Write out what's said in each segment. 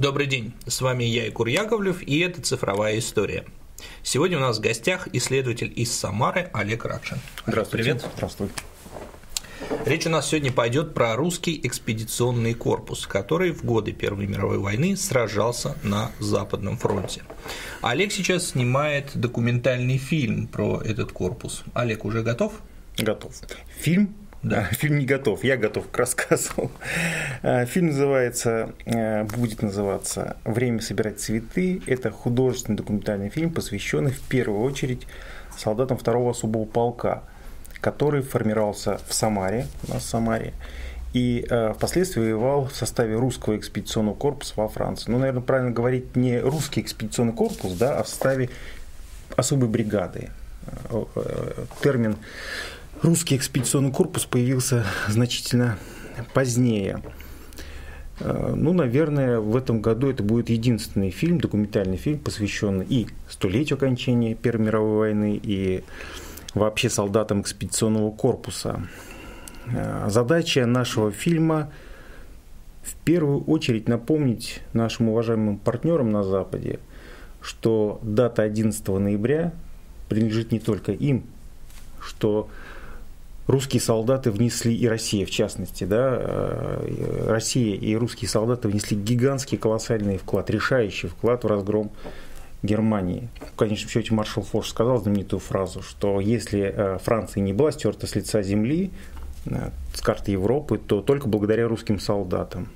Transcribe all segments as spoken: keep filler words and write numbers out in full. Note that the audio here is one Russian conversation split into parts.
Добрый день, с вами я, Егор Яковлев, и это «Цифровая история». Сегодня у нас в гостях исследователь из Самары Олег Ракшин. Здравствуйте. Привет. Здравствуй. Речь у нас сегодня пойдет про русский экспедиционный корпус, который в годы Первой мировой войны сражался на Западном фронте. Олег сейчас снимает документальный фильм про этот корпус. Олег уже готов? Готов. Фильм? Да. Фильм не готов, я готов к рассказу. Фильм называется, будет называться «Время собирать цветы». Это художественный документальный фильм, посвященный в первую очередь солдатам второго особого полка, который формировался в Самаре, у нас в Самаре, и впоследствии воевал в составе русского экспедиционного корпуса во Франции. Ну, наверное, правильно говорить не русский экспедиционный корпус, да, а в составе особой бригады. Термин «русский экспедиционный корпус» появился значительно позднее. Ну, наверное, в этом году это будет единственный фильм, документальный фильм, посвященный и столетию окончания Первой мировой войны, и вообще солдатам экспедиционного корпуса. Задача нашего фильма в первую очередь напомнить нашим уважаемым партнерам на Западе, что дата одиннадцатого ноября принадлежит не только им, что русские солдаты внесли, и Россия в частности, да, Россия и русские солдаты внесли гигантский, колоссальный вклад, решающий вклад в разгром Германии. В конечном счете маршал Фош сказал знаменитую фразу, что если Франция не была стерта с лица земли, с карты Европы, то только благодаря русским солдатам.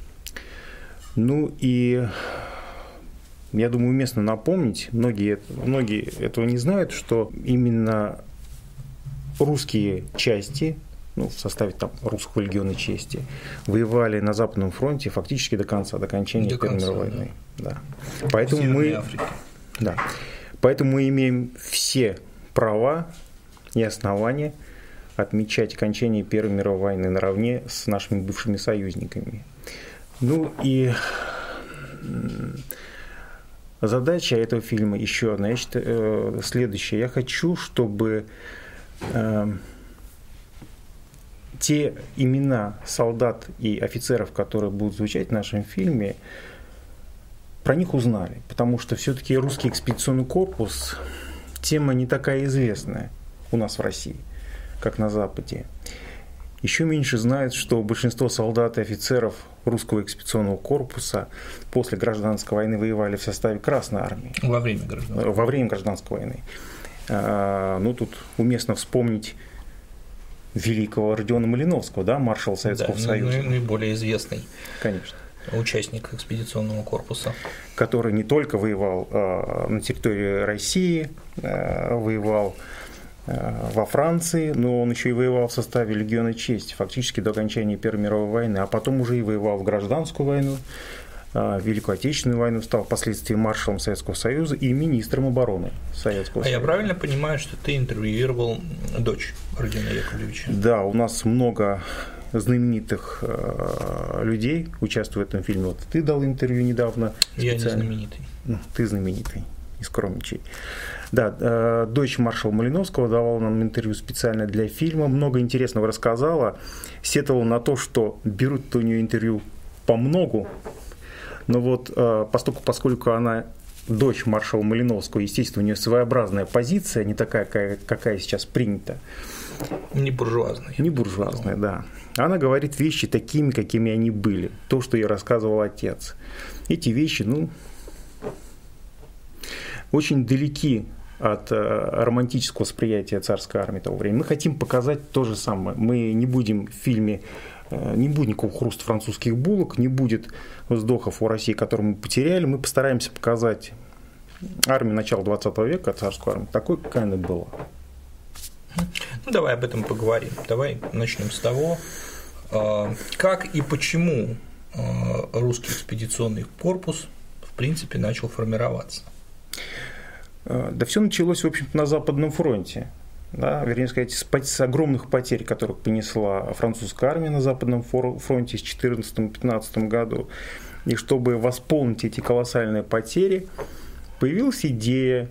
Ну и я думаю, уместно напомнить, многие, многие этого не знают, что именно русские части, ну, в составе там, русского легиона чести, воевали на Западном фронте фактически до конца, до окончания до Первой мировой войны. Да. Да. Поэтому мы, да. Поэтому мы имеем все права и основания отмечать окончание Первой мировой войны наравне с нашими бывшими союзниками. Ну и задача этого фильма еще одна, я считаю, следующая. Я хочу, чтобы э, те имена солдат и офицеров, которые будут звучать в нашем фильме, про них узнали. Потому что все-таки русский экспедиционный корпус – тема не такая известная у нас в России, как на Западе. Еще меньше знают, что большинство солдат и офицеров русского экспедиционного корпуса после гражданской войны воевали в составе Красной армии. Во время гражданской, Во время гражданской войны. А, ну, тут уместно вспомнить великого Родиона Малиновского, да, маршала Советского да, Союза. Наиболее известный. Конечно. Участник экспедиционного корпуса. Который не только воевал а, на территории России, а, воевал во Франции, но он еще и воевал в составе легиона чести, фактически до окончания Первой мировой войны, а потом уже и воевал в гражданскую войну, Великую Отечественную войну, стал впоследствии маршалом Советского Союза и министром обороны Советского а Союза. А я правильно понимаю, что ты интервьюировал дочь Родиона Яковлевича? Да, у нас много знаменитых э, людей участвуют в этом фильме. Вот ты дал интервью недавно. Я не знаменитый. Ну, ты знаменитый, не скромничай. Да, э, дочь маршала Малиновского давала нам интервью специально для фильма, много интересного рассказала, сетовала на то, что берут у нее интервью по многу, но вот э, поскольку, поскольку она дочь маршала Малиновского, естественно, у нее своеобразная позиция, не такая, какая, какая сейчас принята. Не буржуазная. Не буржуазная, да. Она говорит вещи такими, какими они были, то, что ей рассказывал отец. Эти вещи, ну, очень далеки от романтического восприятия царской армии того времени. Мы хотим показать то же самое. Мы не будем в фильме, не будет никакого хруста французских булок, не будет вздохов о России, которую мы потеряли. Мы постараемся показать армию начала двадцатого века, царскую армию, такой, какая она была. Ну, давай об этом поговорим. Давай начнем с того, как и почему русский экспедиционный корпус в принципе начал формироваться. Да все началось, в общем-то, на Западном фронте. Да, вернее сказать, с огромных потерь, которых понесла французская армия на Западном фронте в две тысячи четырнадцатом-пятнадцатом году. И чтобы восполнить эти колоссальные потери, появилась идея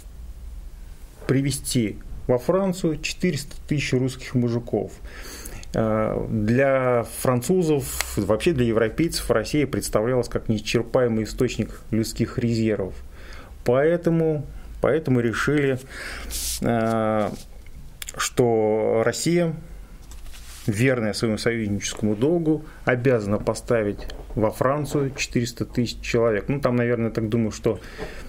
привести во Францию четыреста тысяч русских мужиков. Для французов, вообще для европейцев Россия представлялась как неисчерпаемый источник людских резервов. Поэтому, поэтому решили, что Россия, верная своему союзническому долгу, обязана поставить во Францию четыреста тысяч человек. Ну, там, наверное, так думаю, что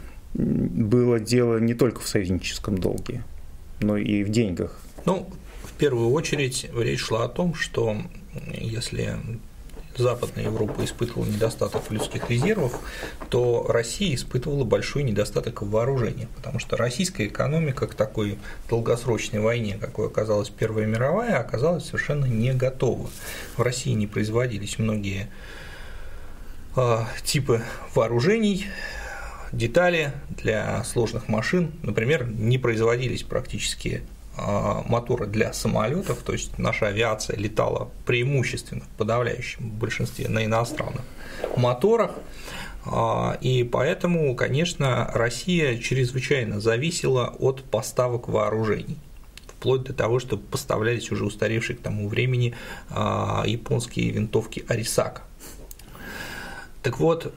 было дело не только в союзническом долге, но и в деньгах. Ну, в первую очередь речь шла о том, что если Западная Европа испытывала недостаток в людских резервов, то Россия испытывала большой недостаток в вооружении, потому что российская экономика к такой долгосрочной войне, какой оказалась Первая мировая, оказалась совершенно не готова. В России не производились многие э, типы вооружений, детали для сложных машин, например, не производились практически моторы для самолетов, то есть наша авиация летала преимущественно в подавляющем большинстве на иностранных моторах, и поэтому, конечно, Россия чрезвычайно зависела от поставок вооружений, вплоть до того, что поставлялись уже устаревшие к тому времени японские винтовки Арисака. Так вот,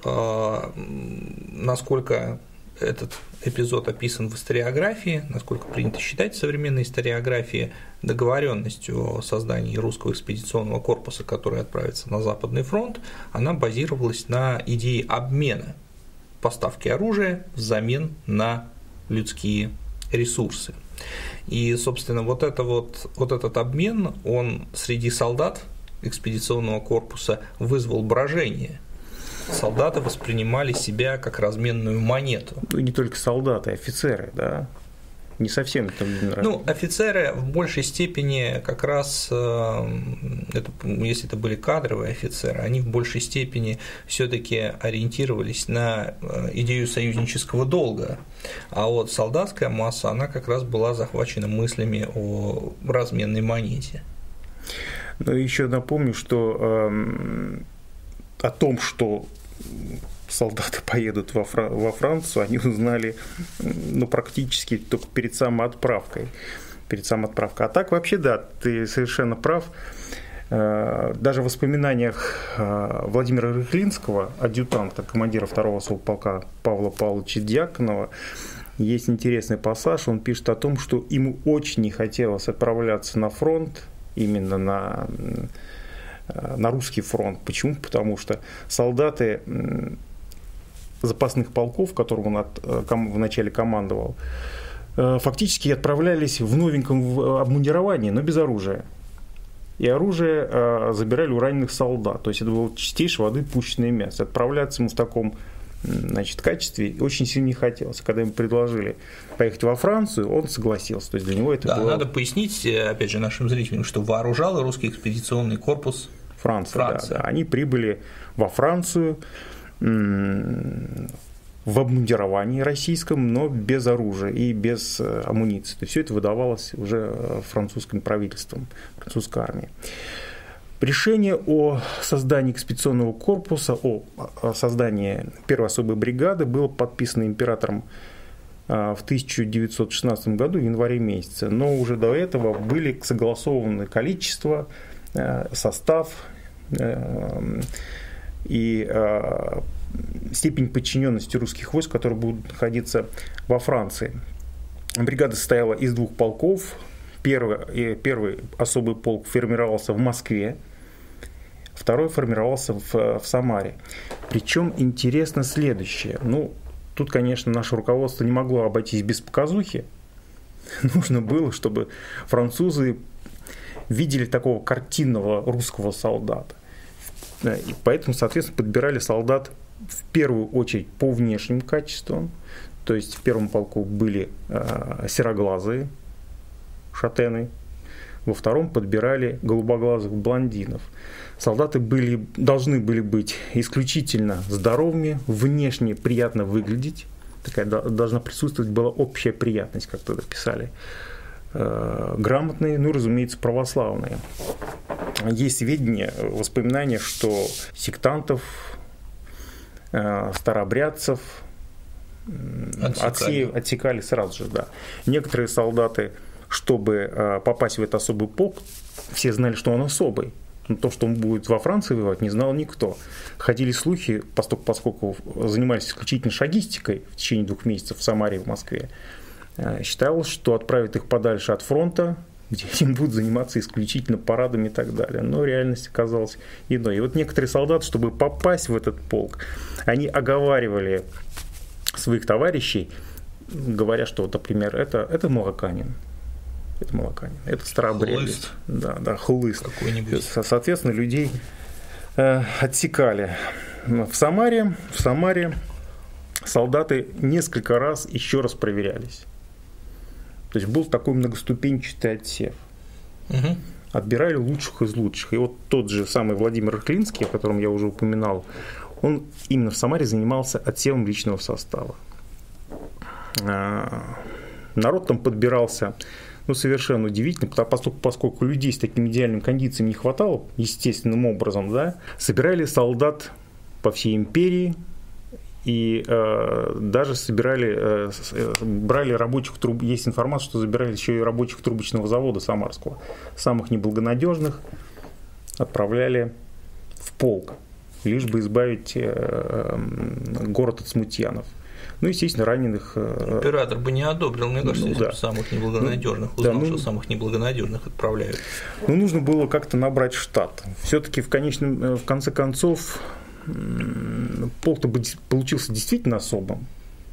насколько этот эпизод описан в историографии, насколько принято считать в современной историографии, договоренностью о создании русского экспедиционного корпуса, который отправится на Западный фронт, она базировалась на идее обмена поставки оружия взамен на людские ресурсы. И, собственно, вот, это вот, вот этот обмен, он среди солдат экспедиционного корпуса вызвал брожение. Солдаты воспринимали себя как разменную монету. Ну, не только солдаты, офицеры, да. Не совсем это. Ну, офицеры в большей степени как раз, это, если это были кадровые офицеры, они в большей степени все-таки ориентировались на идею союзнического долга. А вот солдатская масса, она как раз была захвачена мыслями о разменной монете. Ну, еще напомню, что э, о том, что солдаты поедут во, Фран- во Францию, они узнали ну, практически только перед самой отправкой. Перед самой отправкой. А так вообще, да, ты совершенно прав. Даже в воспоминаниях Владимира Рыхлинского, адъютанта, командира второго совполка Павла Павловича Дьяконова, есть интересный пассаж. Он пишет о том, что ему очень не хотелось отправляться на фронт, именно на... на русский фронт. Почему? Потому что солдаты запасных полков, которым он от, вначале командовал, фактически отправлялись в новеньком обмундировании, но без оружия. И оружие забирали у раненых солдат. То есть это было чистейшей воды пушечное мясо. Отправляться ему в таком, значит, качестве очень сильно не хотелось. Когда ему предложили поехать во Францию, он согласился. То есть для него это да, было... Надо пояснить, опять же, нашим зрителям, что вооружал русский экспедиционный корпус Франция, Франция. Да, да. Они прибыли во Францию в обмундировании российском, но без оружия и без амуниции. То есть все это выдавалось уже французским правительством, французской армией. Решение о создании экспедиционного корпуса, о создании первой особой бригады было подписано императором в тысяча девятьсот шестнадцатом году, в январе месяце. Но уже до этого были согласованы количество, состав и степень подчиненности русских войск, которые будут находиться во Франции. Бригада состояла из двух полков. Первый, первый особый полк формировался в Москве, второй формировался в, в Самаре. Причем интересно следующее. Ну, тут, конечно, наше руководство не могло обойтись без показухи. Нужно было, чтобы французы видели такого картинного русского солдата. И поэтому, соответственно, подбирали солдат в первую очередь по внешним качествам. То есть в первом полку были э, сероглазые шатены, во втором подбирали голубоглазых блондинов. Солдаты были, должны были быть исключительно здоровыми, внешне приятно выглядеть. Такая должна присутствовать была общая приятность, как тогда писали. Э, грамотные, ну, разумеется, православные. Есть сведения, воспоминания, что сектантов, э, старообрядцев отсекали. отсекали сразу же. Да. Некоторые солдаты, чтобы э, попасть в этот особый полк, все знали, что он особый. Но то, что он будет во Франции воевать, не знал никто. Ходили слухи, поскольку, поскольку занимались исключительно шагистикой в течение двух месяцев в Самаре и в Москве, считалось, что отправят их подальше от фронта, где им будут заниматься исключительно парадами и так далее. Но реальность оказалась иной. И вот некоторые солдаты, чтобы попасть в этот полк, они оговаривали своих товарищей, говоря, что, вот, например, это, это молоканин. Это молоканин, это старообрядец. Да, да, хлыст. Какой-нибудь. Соответственно, людей э, отсекали. В Самаре, в Самаре солдаты несколько раз еще раз проверялись. То есть был такой многоступенчатый отсев. Угу. Отбирали лучших из лучших. И вот тот же самый Владимир Рыхлинский, о котором я уже упоминал, он именно в Самаре занимался отсевом личного состава. Народ там подбирался, ну, совершенно удивительно, поскольку, поскольку людей с такими идеальными кондициями не хватало, естественным образом, да, собирали солдат по всей империи и э, даже собирали, э, брали рабочих труб, есть информация, что забирали еще и рабочих трубочного завода Самарского, самых неблагонадежных отправляли в полк, лишь бы избавить э, город от смутьянов. Ну, естественно, раненых... Император бы не одобрил, мне кажется, ну, если да. бы самых неблагонадежных узнал, да, ну, что самых неблагонадежных отправляют. Ну, нужно было как-то набрать штат. Все-таки в, конечном, в конце концов полк-то получился действительно особым.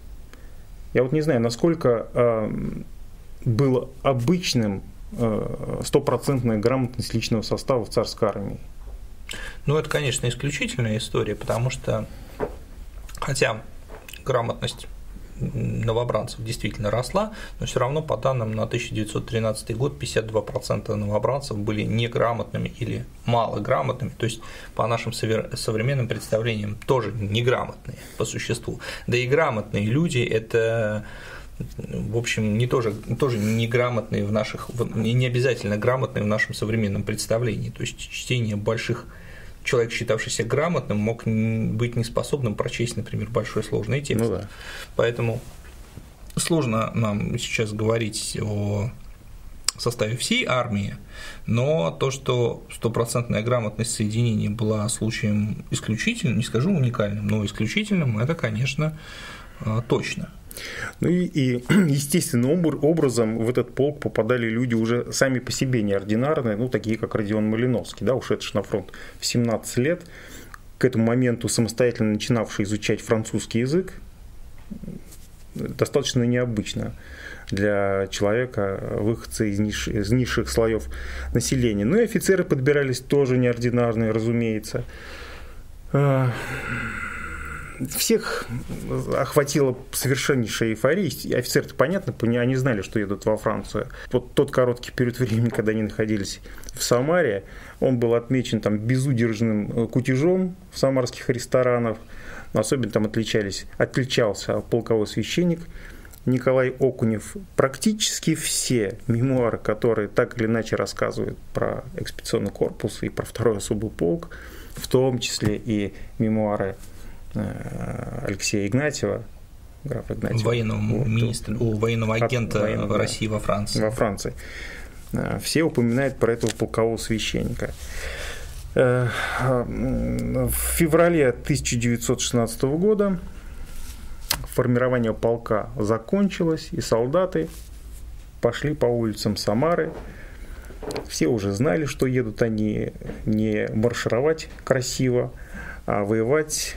Я вот не знаю, насколько э, было обычным стопроцентная грамотность личного состава в царской армии. Ну, это, конечно, исключительная история, потому что, хотя грамотность новобранцев действительно росла, но все равно по данным на тысяча девятьсот тринадцатый год пятьдесят два процента новобранцев были неграмотными или малограмотными, то есть по нашим современным представлениям тоже неграмотные по существу. Да и грамотные люди – это, в общем, не тоже, тоже неграмотные в наших, не обязательно грамотные в нашем современном представлении, то есть чтение больших. Человек, считавшийся грамотным, мог быть неспособным прочесть, например, большой сложный текст. Ну, да. Поэтому сложно нам сейчас говорить о составе всей армии, но то, что стопроцентная грамотность соединения была случаем исключительным, не скажу уникальным, но исключительным, это, конечно, точно. Ну и, и естественным образом в этот полк попадали люди уже сами по себе неординарные, ну такие как Родион Малиновский, да, ушедший на фронт в семнадцать лет, к этому моменту самостоятельно начинавший изучать французский язык, достаточно необычно для человека, выходца из, ниш, из низших слоев населения. Ну и офицеры подбирались тоже неординарные, разумеется. Всех охватила совершеннейшая эйфория. Офицеры-то, понятно, они знали, что едут во Францию. Вот тот короткий период времени, когда они находились в Самаре, он был отмечен там безудержным кутежом в самарских ресторанах. Особенно там отличались, отличался полковой священник Николай Окунев. Практически все мемуары, которые так или иначе рассказывают про экспедиционный корпус и про второй особый полк, в том числе и мемуары Алексея Игнатьева, графа Игнатьева, военного вот, министра, о, военного агента военного, в России во Франции. Во Франции. Все упоминают про этого полкового священника. В феврале тысяча девятьсот шестнадцатого года формирование полка закончилось, и солдаты пошли по улицам Самары. Все уже знали, что едут они не маршировать красиво, а воевать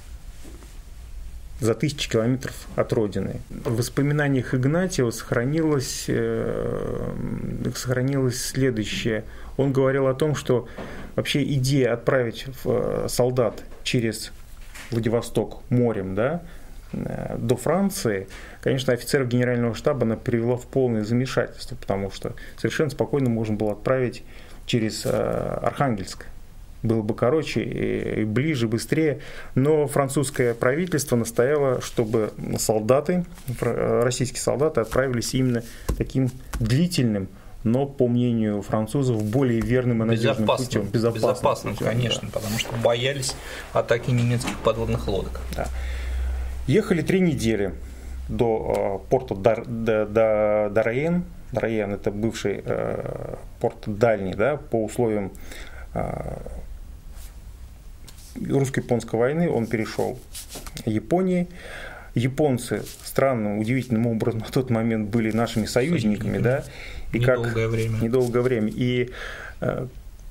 за тысячи километров от родины. В воспоминаниях Игнатьева сохранилось, э, сохранилось следующее. Он говорил о том, что вообще идея отправить солдат через Владивосток морем, да, до Франции, конечно, офицеров генерального штаба она привела в полное замешательство, потому что совершенно спокойно можно было отправить через э, Архангельск. Было бы короче и ближе, быстрее, но французское правительство настояло, чтобы солдаты, российские солдаты отправились именно таким длительным, но, по мнению французов, более верным и надежным безопасным, путем. Безопасным, безопасным путем, конечно, да. Потому что боялись атаки немецких подводных лодок. Да. Ехали три недели до порта Дар, Дар, Дараен, Дарьен, это бывший э, порт дальний, да, по условиям э, русско-японской войны, он перешел Японии. Японцы странным, удивительным образом на тот момент были нашими союзниками, да, и недолгое как, время. Недолгое время. И э,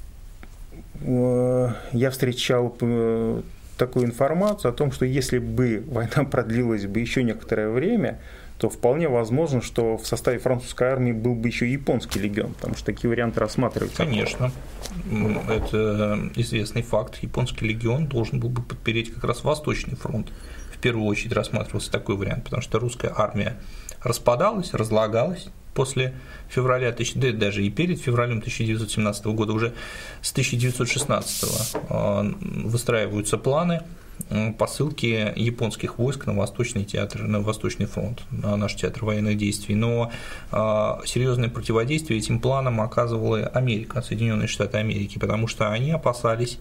э, я встречал э, такую информацию о том, что если бы война продлилась бы еще некоторое время, то вполне возможно, что в составе французской армии был бы еще и японский легион, потому что такие варианты рассматриваются. Конечно, это известный факт. Японский легион должен был бы подпереть как раз Восточный фронт. В первую очередь рассматривался такой вариант, потому что русская армия распадалась, разлагалась после февраля, да даже и перед февралем тысяча девятьсот семнадцатого года, уже с тысяча девятьсот шестнадцатого выстраиваются планы посылки японских войск на Восточный театр, на Восточный фронт, на наш театр военных действий. Но серьезное противодействие этим планам оказывала Америка, Соединенные Штаты Америки, потому что они опасались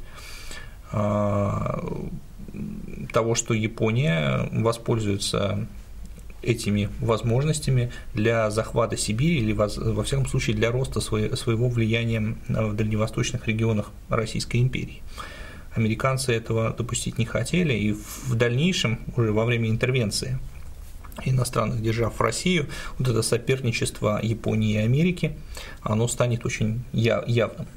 того, что Япония воспользуется этими возможностями для захвата Сибири или, во всяком случае, для роста своего влияния в дальневосточных регионах Российской империи. Американцы этого допустить не хотели, и в дальнейшем, уже во время интервенции иностранных держав в Россию, вот это соперничество Японии и Америки, оно станет очень явным.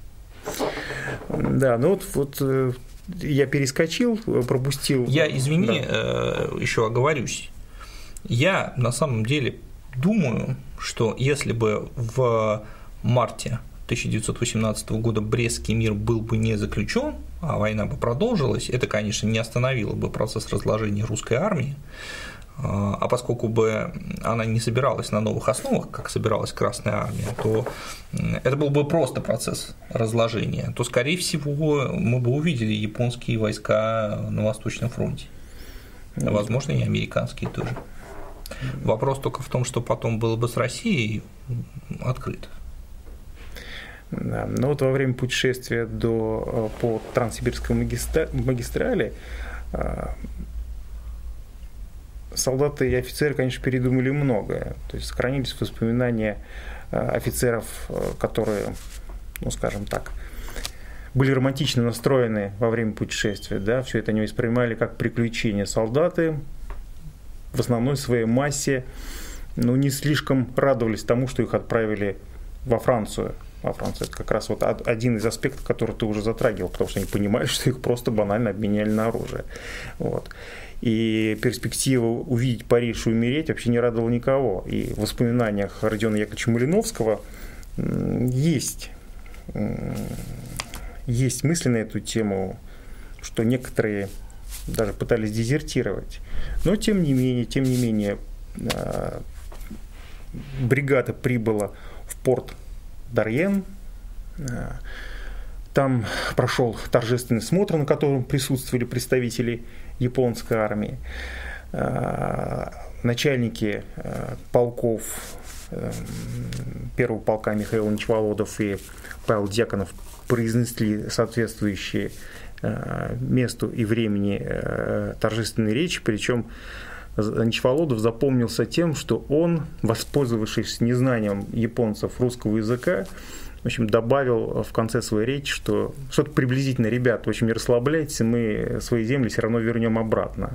Да, ну вот, вот я перескочил, пропустил. Я, извини, да. еще оговорюсь. Я на самом деле думаю, что если бы в марте тысяча девятьсот восемнадцатого года Брестский мир был бы не заключен, а война бы продолжилась, это, конечно, не остановило бы процесс разложения русской армии, а поскольку бы она не собиралась на новых основах, как собиралась Красная армия, то это был бы просто процесс разложения, то, скорее всего, мы бы увидели японские войска на Восточном фронте, возможно, и американские тоже. Вопрос только в том, что потом было бы с Россией открыто. Да, но вот во время путешествия до, по Транссибирской магистрали солдаты и офицеры, конечно, передумали многое. То есть сохранились воспоминания офицеров, которые, ну, скажем так, были романтично настроены во время путешествия. Да? Все это они воспринимали как приключения. Солдаты в основной своей массе, ну, не слишком радовались тому, что их отправили во Францию. Во Францию это как раз вот один из аспектов, который ты уже затрагивал, потому что они понимали, что их просто банально обменяли на оружие. Вот. И перспектива увидеть Париж и умереть вообще не радовала никого. И в воспоминаниях Родиона Яковлевича Малиновского есть, есть мысли на эту тему, что некоторые даже пытались дезертировать. Но тем не менее, тем не менее, бригада прибыла в порт Дарьен. Там прошел торжественный смотр, на котором присутствовали представители японской армии. Начальники полков первого полка Михаил Нечволодов и Павел Дьяконов произнесли соответствующие месту и времени торжественной речи, причем Нечволодов запомнился тем, что он, воспользовавшись незнанием японцев русского языка, в общем, добавил в конце своей речи, что что-то приблизительно: ребят, в общем, не расслабляйтесь, мы свои земли все равно вернем обратно.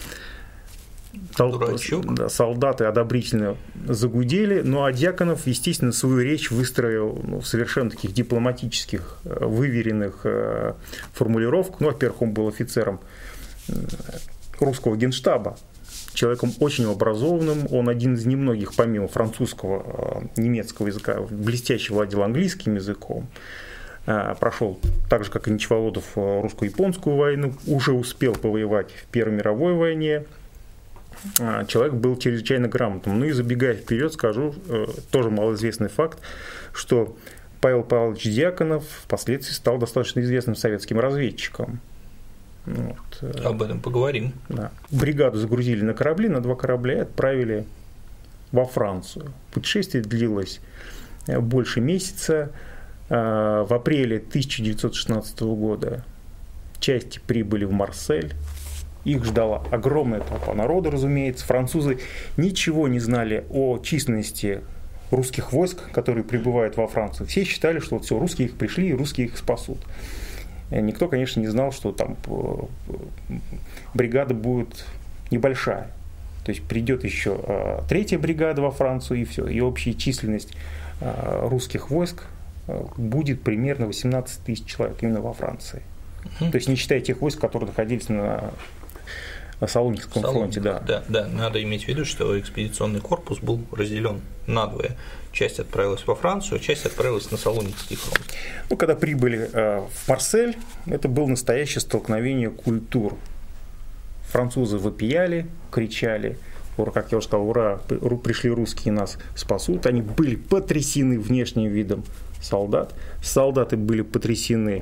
Да, солдаты одобрительно загудели, ну а Дьяконов, естественно, свою речь выстроил, ну, в совершенно таких дипломатических, выверенных э, формулировках. Ну, во-первых, он был офицером русского генштаба, человеком очень образованным, он один из немногих, помимо французского, немецкого языка, блестяще владел английским языком, прошел так же, как и Нечволодов, русско-японскую войну, уже успел повоевать в Первой мировой войне. Человек был чрезвычайно грамотным. Ну и забегая вперед, скажу тоже малоизвестный факт, что Павел Павлович Дьяконов впоследствии стал достаточно известным советским разведчиком. Вот. Об этом поговорим. Да. Бригаду загрузили на корабли, на два корабля и отправили во Францию. Путешествие длилось больше месяца. В апреле тысяча девятьсот шестнадцатого года части прибыли в Марсель. Их ждала огромная толпа народа, разумеется. Французы ничего не знали о численности русских войск, которые прибывают во Францию. Все считали, что вот все, русские их пришли, и русские их спасут. Никто, конечно, не знал, что там бригада будет небольшая. То есть придет еще третья бригада во Францию, и все. И общая численность русских войск будет примерно восемнадцать тысяч человек именно во Франции. Mm-hmm. То есть не считая тех войск, которые находились на Салоникском фронте. Да. Да, да, надо иметь в виду, что экспедиционный корпус был разделен надвое. Часть отправилась во Францию, часть отправилась на Салоникский фронт. Ну, когда прибыли э, в Марсель, это было настоящее столкновение культур. Французы вопияли, кричали, ура, как я уже сказал, ура, пришли русские, нас спасут. Они были потрясены внешним видом солдат. Солдаты были потрясены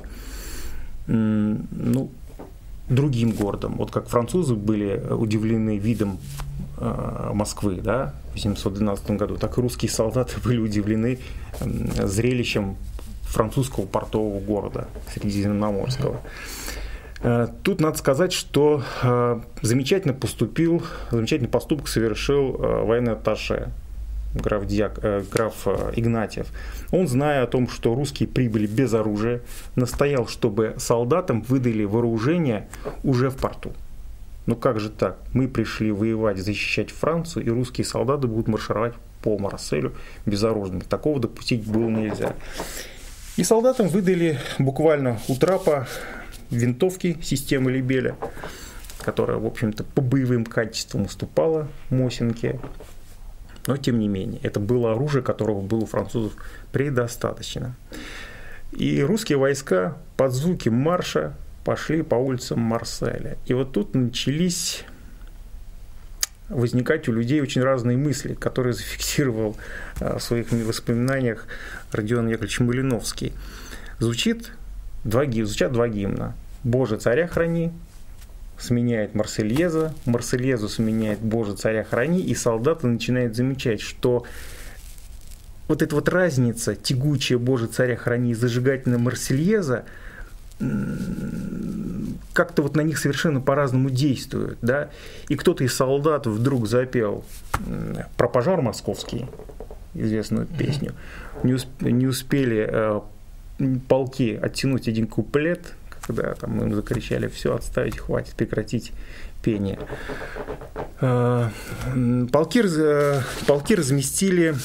м, ну, другим городом. Вот как французы были удивлены видом э, Москвы, да, в тысяча семьсот двенадцатом году, так и русские солдаты были удивлены э, зрелищем французского портового города, Средиземноморского. Э, тут надо сказать, что э, замечательно поступил, замечательный поступок совершил э, военный атташе граф, Диак, э, граф Игнатьев. Он, зная о том, что русские прибыли без оружия, настоял, чтобы солдатам выдали вооружение уже в порту. Ну как же так? Мы пришли воевать, защищать Францию, и русские солдаты будут маршировать по Марселю безоружными. Такого допустить было нельзя. И солдатам выдали буквально у трапа винтовки системы Либеля, которая, в общем-то, по боевым качествам уступала Мосинке. Но, тем не менее, это было оружие, которого было у французов предостаточно. И русские войска под звуки марша пошли по улицам Марселя. И вот тут начались возникать у людей очень разные мысли, которые зафиксировал в своих воспоминаниях Родион Яковлевич Малиновский. Звучит два, звучат два гимна. «Боже, царя храни», сменяет Марсельеза, Марсельезу сменяет «Боже, царя храни», и солдаты начинают замечать, что вот эта вот разница, тягучая «Боже, царя храни» и зажигательная Марсельеза, как-то вот на них совершенно по-разному действует, да, и кто-то из солдат вдруг запел про пожар московский, известную песню, не, усп- не успели э, полки оттянуть один куплет, когда там им закричали: все, отставить, хватит, прекратить пение. Полки, полки разместили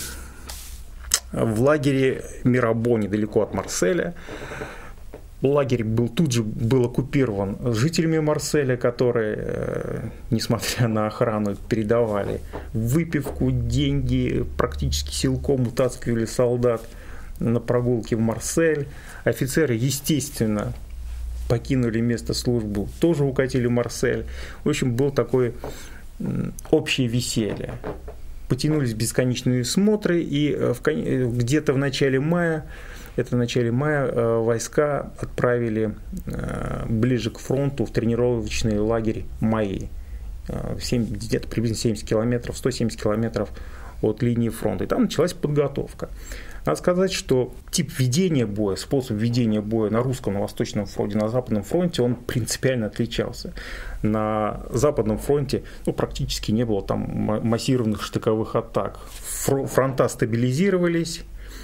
в лагере Мирабо, недалеко от Марселя. Лагерь был тут же был оккупирован жителями Марселя, которые, несмотря на охрану, передавали выпивку, деньги, практически силком утаскивали солдат на прогулки в Марсель. Офицеры, естественно, покинули место службы, тоже укатили в Марсель. В общем, был такое общее веселье. Потянулись бесконечные смотры, и в, где-то в начале мая, это в начале мая, войска отправили ближе к фронту в тренировочный лагерь Маи. Где-то приблизительно семьдесят километров, сто семьдесят километров от линии фронта. И там началась подготовка. Надо сказать, что тип ведения боя, способ ведения боя на русском, на Восточном фронте, на Западном фронте, он принципиально отличался. На Западном фронте ну, практически не было там массированных штыковых атак. Фронта стабилизировались,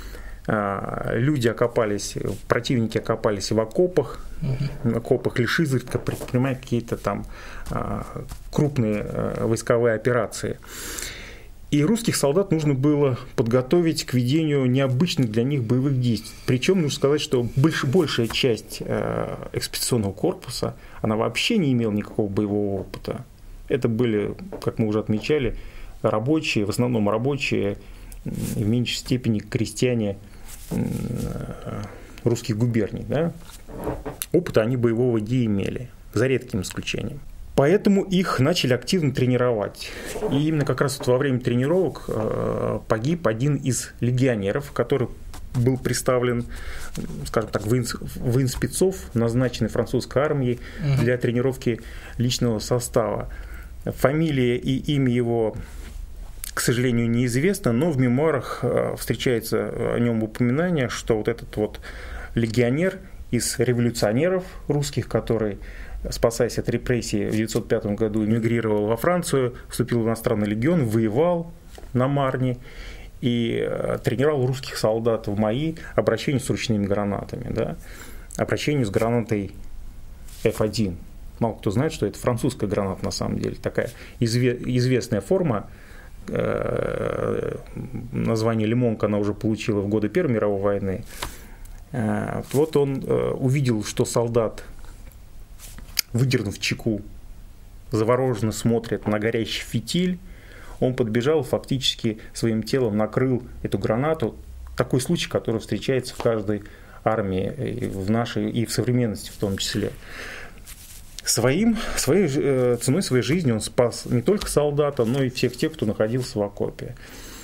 люди окопались, противники окопались в окопах, в окопах лишь изредка предпринимая какие-то там крупные войсковые операции. И русских солдат нужно было подготовить к ведению необычных для них боевых действий. Причем нужно сказать, что больш, большая часть э, экспедиционного корпуса, она вообще не имела никакого боевого опыта. Это были, как мы уже отмечали, рабочие, в основном рабочие, в меньшей степени крестьяне э, русских губерний. Да? Опыта они боевого не имели, за редким исключением. Поэтому их начали активно тренировать. И именно как раз вот во время тренировок э, погиб один из легионеров, который был представлен, скажем так, военспецов, назначенный французской армией для тренировки личного состава. Фамилия и имя его, к сожалению, неизвестно, но в мемуарах э, встречается о нем упоминание, что вот этот вот легионер из революционеров русских, который, спасаясь от репрессий, в тысяча девятьсот пятом году эмигрировал во Францию, вступил в иностранный легион, воевал на Марне и тренировал русских солдат в МАИ обращению с ручными гранатами, да, обращению с гранатой эф один. Мало кто знает, что это французская граната на самом деле, такая изве- известная форма. Э- название «Лимонка» она уже получила в годы Первой мировой войны. Э- вот он э- увидел, что солдат, выдернув чеку, завороженно смотрит на горящий фитиль. Он подбежал, фактически своим телом накрыл эту гранату. Такой случай, который встречается в каждой армии, и в нашей, и в современности в том числе. Своим, своей, ценой своей жизни он спас не только солдата, но и всех тех, кто находился в окопе.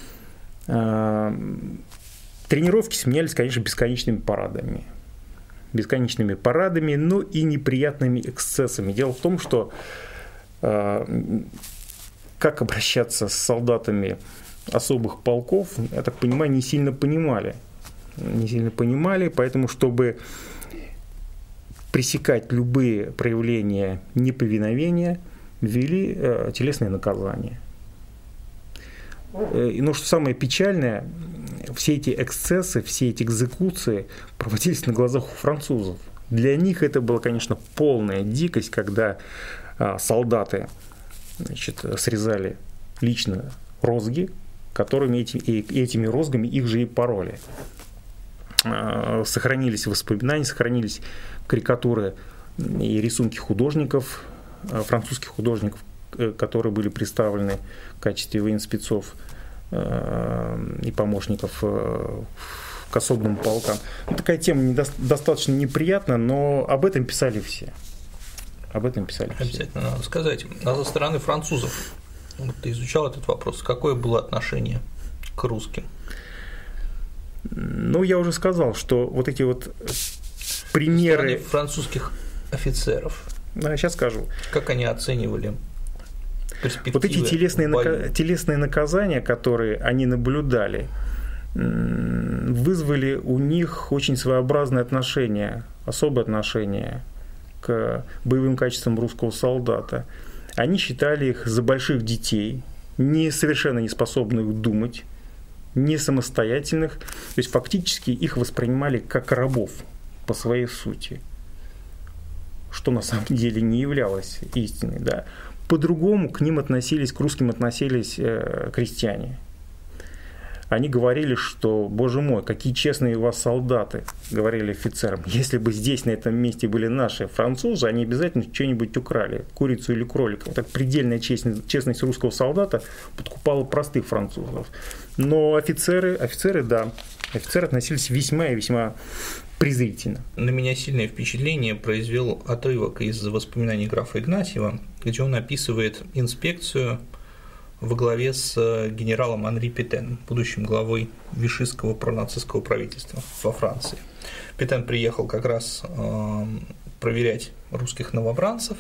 Тренировки сменялись, конечно, бесконечными парадами. Бесконечными парадами, но и неприятными эксцессами. Дело в том, что как обращаться с солдатами особых полков, я так понимаю, не сильно понимали. Не сильно понимали, поэтому, чтобы пресекать любые проявления неповиновения, ввели э, телесные наказания. Э, но что самое печальное, все эти эксцессы, все эти экзекуции проводились на глазах у французов. Для них это была, конечно, полная дикость, когда э, солдаты, значит, срезали лично розги, которыми эти, и этими розгами их же и пороли. Э, сохранились воспоминания, сохранились карикатуры и рисунки художников, французских художников, которые были представлены в качестве военспецов и помощников к особым полкам. Ну, такая тема недо- достаточно неприятная, но об этом писали все. Об этом писали все. Обязательно надо сказать. А со стороны французов, вот ты изучал этот вопрос, какое было отношение к русским? Ну, я уже сказал, что вот эти вот примеры французских офицеров. Да, сейчас скажу. Как они оценивали перспективы? Вот эти телесные, нака... телесные наказания, которые они наблюдали, вызвали у них очень своеобразное отношение, особое отношение к боевым качествам русского солдата. Они считали их за больших детей, не совершенно не способных думать, не самостоятельных. То есть фактически их воспринимали как рабов по своей сути, что на самом деле не являлось истиной. Да. По-другому к ним относились, к русским относились э, крестьяне. Они говорили, что, боже мой, какие честные у вас солдаты, говорили офицерам. Если бы здесь, на этом месте были наши французы, они обязательно что-нибудь украли, курицу или кролика. Вот так предельная честность, честность русского солдата подкупала простых французов. Но офицеры, офицеры, да, офицеры относились весьма и весьма презрительно. На меня сильное впечатление произвел отрывок из воспоминаний графа Игнатьева, где он описывает инспекцию во главе с генералом Анри Петеном, будущим главой вишистского пронацистского правительства во Франции. Петен приехал как раз э, проверять русских новобранцев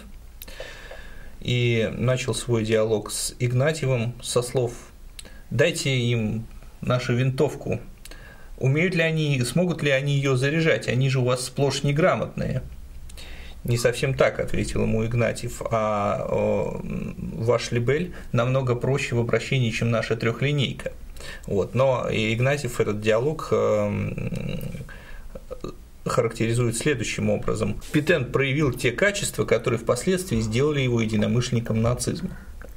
и начал свой диалог с Игнатьевым со слов: «Дайте им нашу винтовку. Умеют ли они, смогут ли они ее заряжать? Они же у вас сплошь неграмотные». «Не совсем так», — ответил ему Игнатьев, «а о, ваш Либель намного проще в обращении, чем наша трехлинейка». Вот. Но Игнатьев этот диалог э, характеризует следующим образом. Петен проявил те качества, которые впоследствии сделали его единомышленником нацизма.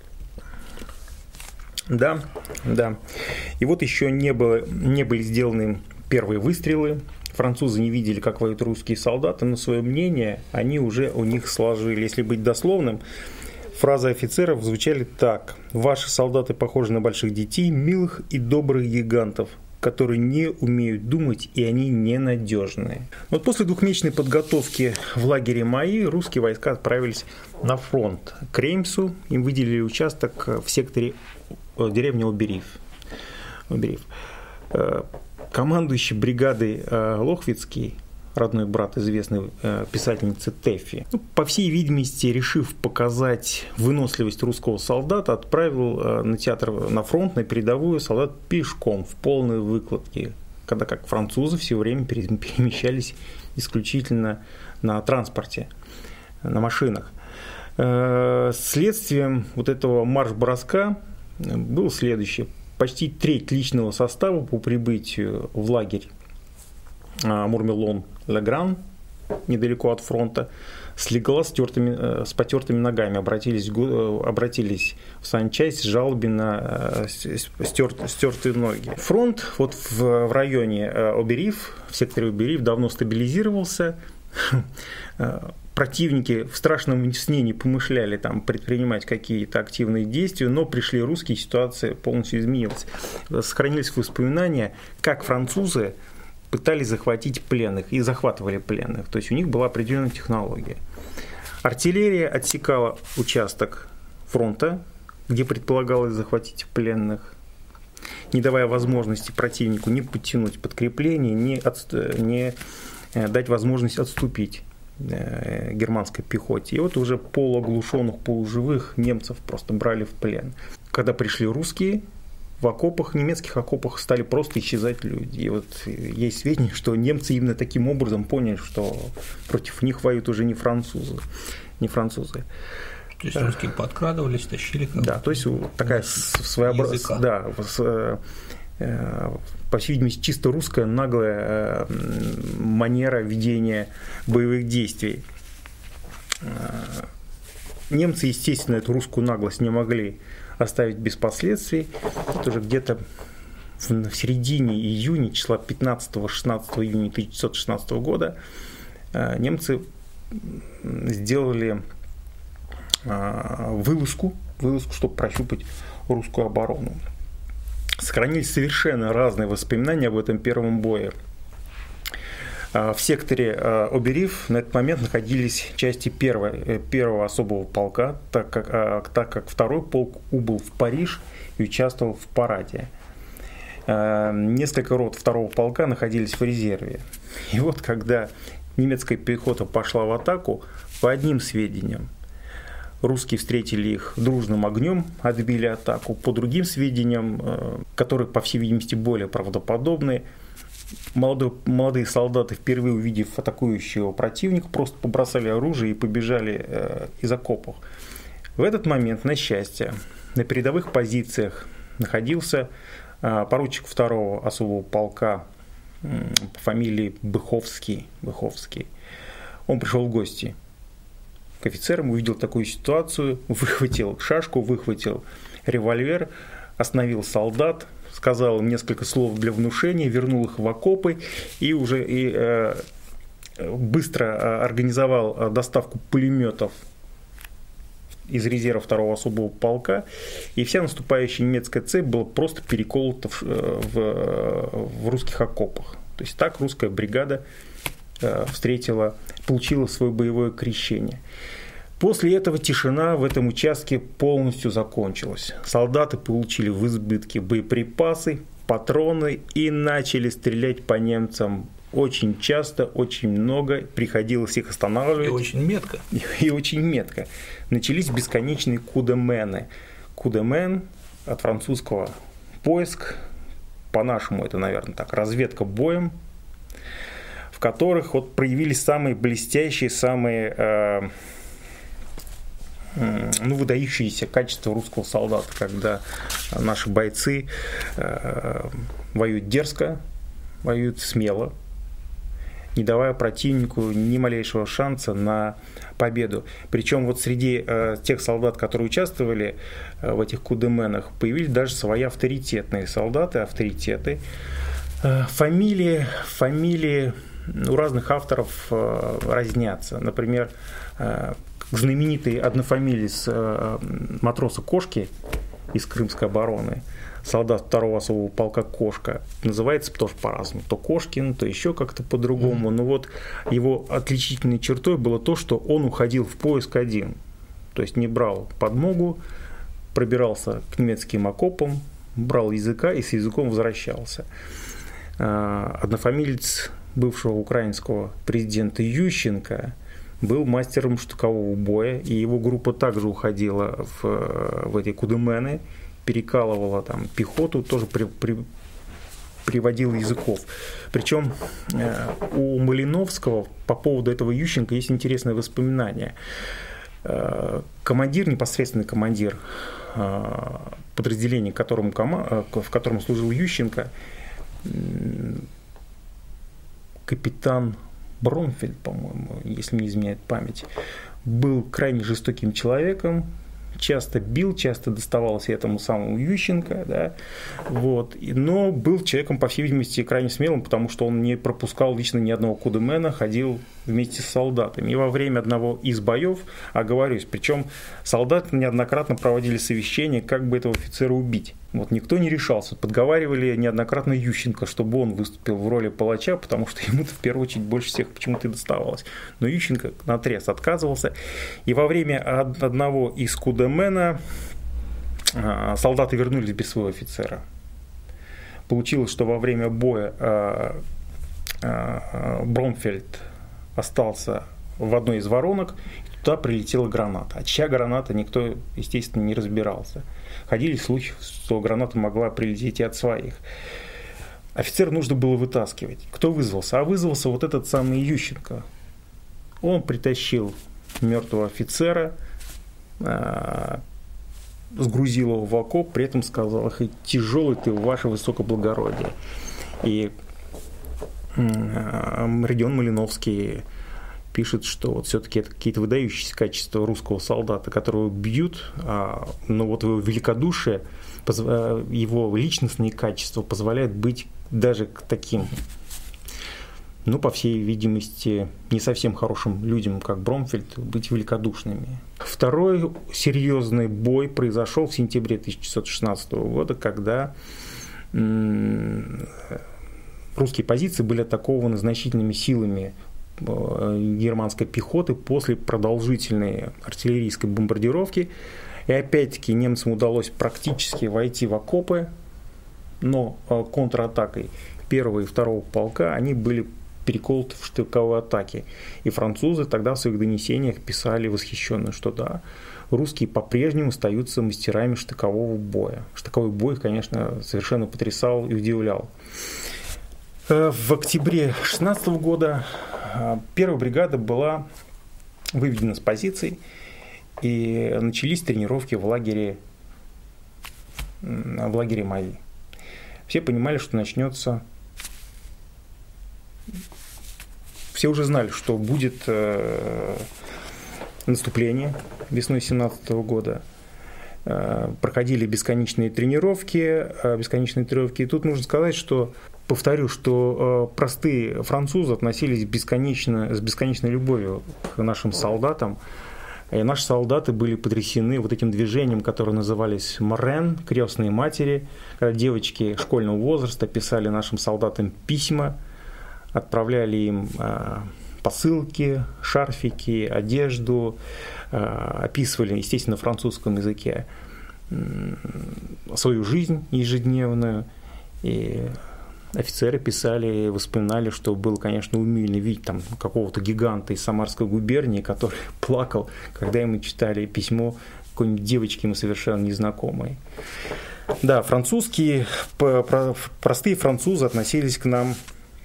Да, да. И вот еще не, было, не были сделаны первые выстрелы. Французы не видели, как воюют русские солдаты, но свое мнение они уже у них сложили. Если быть дословным, фразы офицеров звучали так: «Ваши солдаты похожи на больших детей, милых и добрых гигантов, которые не умеют думать, и они ненадежные». Вот после двухмесячной подготовки в лагере МАИ русские войска отправились на фронт к Реймсу. Им выделили участок в секторе деревни Обериф. Обериф. Командующий бригадой Лохвицкий, родной брат известной писательницы Тэффи, ну, по всей видимости, решив показать выносливость русского солдата, отправил на театр, на фронт, на передовую солдат пешком в полной выкладке, когда как французы все время перемещались исключительно на транспорте, на машинах. Следствием вот этого марш-броска было следующее. почти треть личного состава по прибытию в лагерь Мурмелон-Легран, недалеко от фронта, слегла с, тертыми, с потертыми ногами, обратились, обратились в санчасть с жалобой на стер, стертые ноги. Фронт вот в, в районе Обериф, в секторе Обериф давно стабилизировался. Противники в страшном сне не помышляли там предпринимать какие-то активные действия, но пришли русские, ситуация полностью изменилась. Сохранились воспоминания, как французы пытались захватить пленных и захватывали пленных. То есть у них была определенная технология. Артиллерия отсекала участок фронта, где предполагалось захватить пленных, не давая возможности противнику не подтянуть подкрепление, не, отст... не дать возможность отступить германской пехоте. И вот уже полуоглушенных, полуживых немцев просто брали в плен. Когда пришли русские, в окопах, немецких окопах стали просто исчезать люди. И вот есть сведения, что немцы именно таким образом поняли, что против них воюют уже не французы. Не французы. То есть русские подкрадывались, тащили кого-то. Да, то есть такая своеобразная, да, по всей видимости, чисто русская наглая манера ведения боевых действий. Немцы, естественно, эту русскую наглость не могли оставить без последствий. Это уже где-то в середине июня, числа пятнадцатого-шестнадцатого июня тысяча девятьсот шестнадцатого года, немцы сделали вылазку, вылазку, чтобы прощупать русскую оборону. Сохранились совершенно разные воспоминания об этом первом бое. В секторе Обериф на этот момент находились части первого, первого особого полка, так как, так как второй полк убыл в Париж и участвовал в параде. Несколько рот второго полка находились в резерве. И вот когда немецкая пехота пошла в атаку, по одним сведениям, русские встретили их дружным огнем, отбили атаку. По другим сведениям, которые, по всей видимости, более правдоподобны, молодые, молодые солдаты, впервые увидев атакующего противника, просто побросали оружие и побежали из окопов. В этот момент, на счастье, на передовых позициях находился поручик второго особого полка по фамилии Быховский. Быховский. Он пришел в гости к офицерам, увидел такую ситуацию, выхватил шашку, выхватил револьвер, остановил солдат, сказал им несколько слов для внушения, вернул их в окопы и уже и, э, быстро организовал доставку пулеметов из резерва второго особого полка, и вся наступающая немецкая цепь была просто переколота в, в, в русских окопах. То есть так русская бригада встретила, получила свое боевое крещение. После этого тишина в этом участке полностью закончилась. Солдаты получили в избытке боеприпасы, патроны и начали стрелять по немцам очень часто, очень много. Приходилось их останавливать. И очень метко. И, и очень метко. Начались бесконечные кудемены. Кудемен от французского поиск, по-нашему это, наверное, так, разведка боем, в которых вот проявились самые блестящие, самые э, э, ну, выдающиеся качества русского солдата, когда наши бойцы э, воюют дерзко, воюют смело, не давая противнику ни малейшего шанса на победу. Причем вот среди э, тех солдат, которые участвовали э, в этих кудеменах, появились даже свои авторитетные солдаты, авторитеты. Э, фамилии, фамилии у разных авторов э, разнятся. Например, э, знаменитый однофамилец э, матроса Кошки из Крымской обороны, солдат второго особого полка Кошка, называется тоже по-разному. То Кошкин, то еще как-то по-другому. Но вот его отличительной чертой было то, что он уходил в поиск один. То есть не брал подмогу, пробирался к немецким окопам, брал языка и с языком возвращался. Однофамилец бывшего украинского президента Ющенко был мастером штыкового боя, и его группа также уходила в, в эти кудемены, перекалывала там пехоту, тоже при, при, приводила языков. Причем э, у Малиновского по поводу этого Ющенко есть интересное воспоминание. Командир, непосредственный командир подразделения, которому, в котором служил Ющенко, капитан Бромфельд, по-моему, если мне изменяет память, был крайне жестоким человеком, часто бил, часто доставался этому самому Ющенко, да, вот, но был человеком, по всей видимости, крайне смелым, потому что он не пропускал лично ни одного кудемена, ходил вместе с солдатами. И во время одного из боев, оговорюсь, причем солдаты неоднократно проводили совещание, как бы этого офицера убить. Вот никто не решался. Подговаривали неоднократно Ющенко, чтобы он выступил в роли палача, потому что ему-то в первую очередь больше всех почему-то и доставалось. Но Ющенко наотрез отказывался. И во время одного из кудемена солдаты вернулись без своего офицера. Получилось, что во время боя Бромфельд остался в одной из воронок, и туда прилетела граната. А чья граната, никто, естественно, не разбирался. Ходили слухи, что граната могла прилететь и от своих. Офицера нужно было вытаскивать. Кто вызвался? А вызвался вот этот самый Ющенко. Он притащил мертвого офицера, сгрузил его в окоп, при этом сказал: ах, тяжелый ты, ваше высокоблагородие. И Родион Малиновский пишет, что вот все-таки это какие-то выдающиеся качества русского солдата, которого бьют, а, но вот его великодушие, его личностные качества позволяют быть даже к таким, ну, по всей видимости, не совсем хорошим людям, как Бромфельд, быть великодушными. Второй серьезный бой произошел в сентябре тысяча девятьсот шестнадцатого года, когда русские позиции были атакованы значительными силами германской пехоты после продолжительной артиллерийской бомбардировки. И опять-таки немцам удалось практически войти в окопы, но контратакой первого и второго полка они были переколоты в штыковой атаке. И французы тогда в своих донесениях писали восхищенно, что да, русские по-прежнему остаются мастерами штыкового боя. Штыковой бой, конечно, совершенно потрясал и удивлял. В октябре тысяча девятьсот шестнадцатого года первая бригада была выведена с позиций, и начались тренировки в лагере, в лагере Мави. Все понимали, что начнется... Все уже знали, что будет наступление весной тысяча девятьсот семнадцатого года. Проходили бесконечные тренировки, бесконечные тренировки. И тут нужно сказать, что, повторю, что простые французы относились бесконечно, с бесконечной любовью к нашим солдатам. И наши солдаты были потрясены вот этим движением, которое назывались «Морен», крестные матери, когда девочки школьного возраста писали нашим солдатам письма, отправляли им посылки, шарфики, одежду, описывали, естественно, на французском языке свою жизнь ежедневную. И офицеры писали, вспоминали, что было, конечно, умильно видеть там какого-то гиганта из Самарской губернии, который плакал, когда ему читали письмо какой-нибудь девочки ему совершенно незнакомой. Да, французские, простые французы относились к нам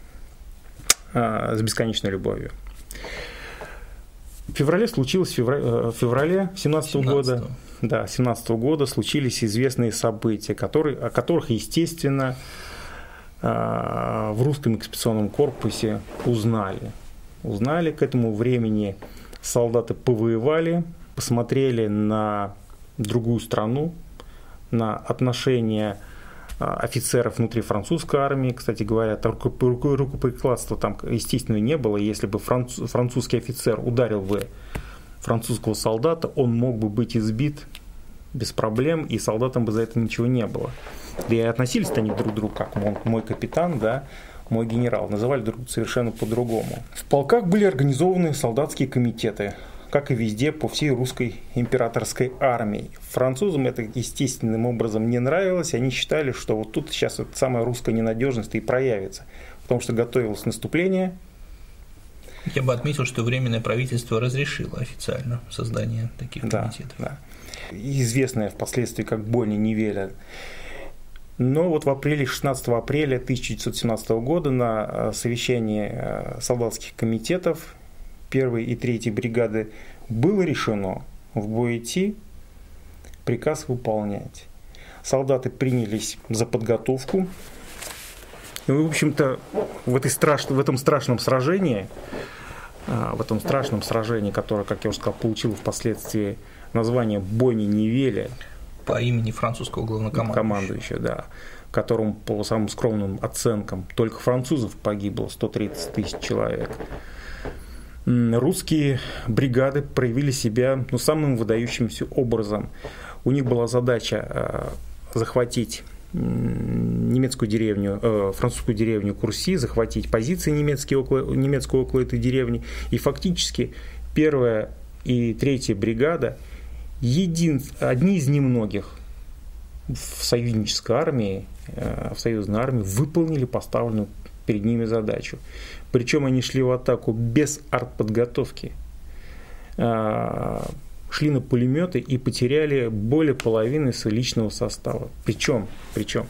с бесконечной любовью. В феврале случилось, в феврале семнадцатого года, да, семнадцатого года случились известные события, которые, о которых, естественно, в русском экспедиционном корпусе узнали. Узнали к этому времени, солдаты повоевали, посмотрели на другую страну, на отношения офицеров внутри французской армии. Кстати говоря, рукоприкладства там, естественно, не было. Если бы француз, французский офицер ударил бы французского солдата, он мог бы быть избит без проблем, и солдатам бы за это ничего не было. Да и относились-то они друг к другу, как мой, мой капитан, да, мой генерал. Называли друг друга совершенно по-другому. В полках были организованы солдатские комитеты, как и везде по всей русской императорской армии. Французам это естественным образом не нравилось, они считали, что вот тут сейчас вот самая русская ненадежность и проявится, потому что готовилось наступление. Я бы отметил, что Временное правительство разрешило официально создание таких комитетов. Да, да. Известное впоследствии как бойня Нивеля. Но вот в апреле, шестнадцатого апреля тысяча девятьсот семнадцатого года на совещании солдатских комитетов первой и третьей бригады было решено в бой идти, приказ выполнять. Солдаты принялись за подготовку. И, в общем-то, в, этой страш... в этом страшном сражении, в этом страшном сражении, которое, как я уже сказал, получило впоследствии название «Бойня Нивеля», по имени французского главнокомандующего, да, которому, по самым скромным оценкам, только французов погибло сто тридцать тысяч человек. Русские бригады проявили себя ну, самым выдающимся образом. У них была задача э, захватить немецкую деревню, э, французскую деревню Курси, захватить позиции немецкие около, немецкие около этой деревни. И фактически первая и третья бригада един, одни из немногих в союзнической армии, э, в союзной армии выполнили поставленную перед ними задачу. Причем они шли в атаку без артподготовки. Э, шли на пулеметы и потеряли более половины своего личного состава. Причем, причем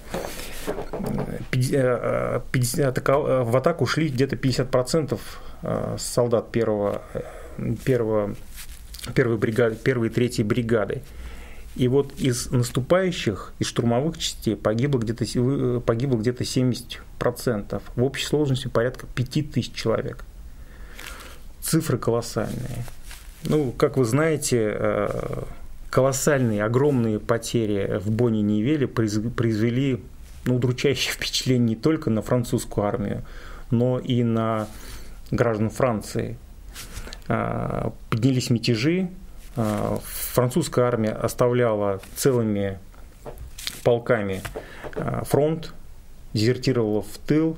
в атаку шли где-то пятьдесят процентов солдат первого, первого, первой бригады, первой и третьей бригады. И вот из наступающих, из штурмовых частей погибло где-то, погибло где-то семьдесят процентов. В общей сложности порядка пять тысяч человек. Цифры колоссальные. Ну, как вы знаете, колоссальные, огромные потери в Бойне Нивеле произвели ну, удручающее впечатление не только на французскую армию, но и на граждан Франции. Поднялись мятежи, французская армия оставляла целыми полками фронт, дезертировала в тыл,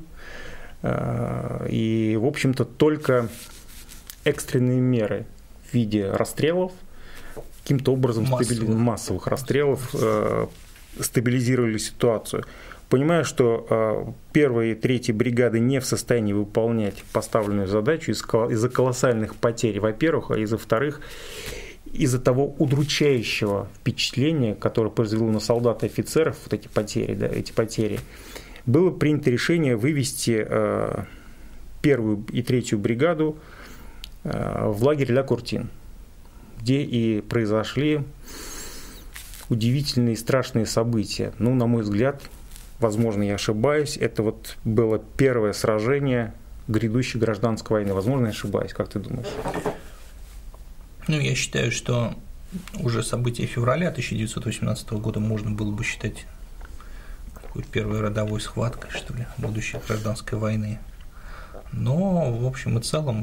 и, в общем-то, только экстренные меры в виде расстрелов, каким-то образом массовых, стабили... массовых расстрелов э, стабилизировали ситуацию. Понимая, что э, первая и третья бригады не в состоянии выполнять поставленную задачу из-за колоссальных потерь, во-первых, а из-за вторых, из-за того удручающего впечатления, которое произвело на солдат и офицеров, вот эти потери, да, эти потери, было принято решение вывести э, первую и третью бригаду в лагерь Ля Куртин, где и произошли удивительные и страшные события. Ну, на мой взгляд, возможно, я ошибаюсь, это вот было первое сражение грядущей гражданской войны. Возможно, я ошибаюсь. Как ты думаешь? Ну, я считаю, что уже события февраля тысяча девятьсот восемнадцатого года можно было бы считать такой первой родовой схваткой, что ли, будущей гражданской войны. Но, в общем и целом,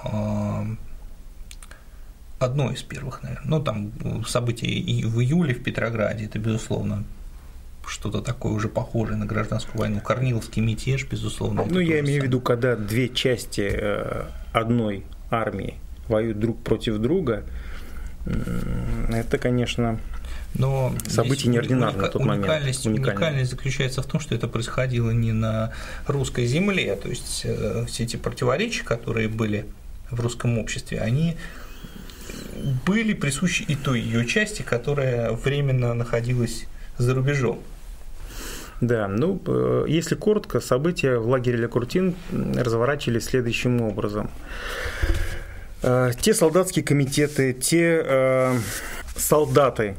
одно из первых, наверное. Ну, там события и в июле в Петрограде, это, безусловно, что-то такое уже похожее на гражданскую войну. Корниловский мятеж, безусловно. Ну, я имею в виду, когда две части одной армии воюют друг против друга, это, конечно, но событие неординарное на тот уникальность, момент. Уникальность заключается в том, что это происходило не на русской земле, то есть все эти противоречия, которые были в русском обществе, они были присущи и той ее части, которая временно находилась за рубежом. Да, ну, если коротко, события в лагере Ля Куртин разворачивались следующим образом. Те солдатские комитеты, те э, солдаты,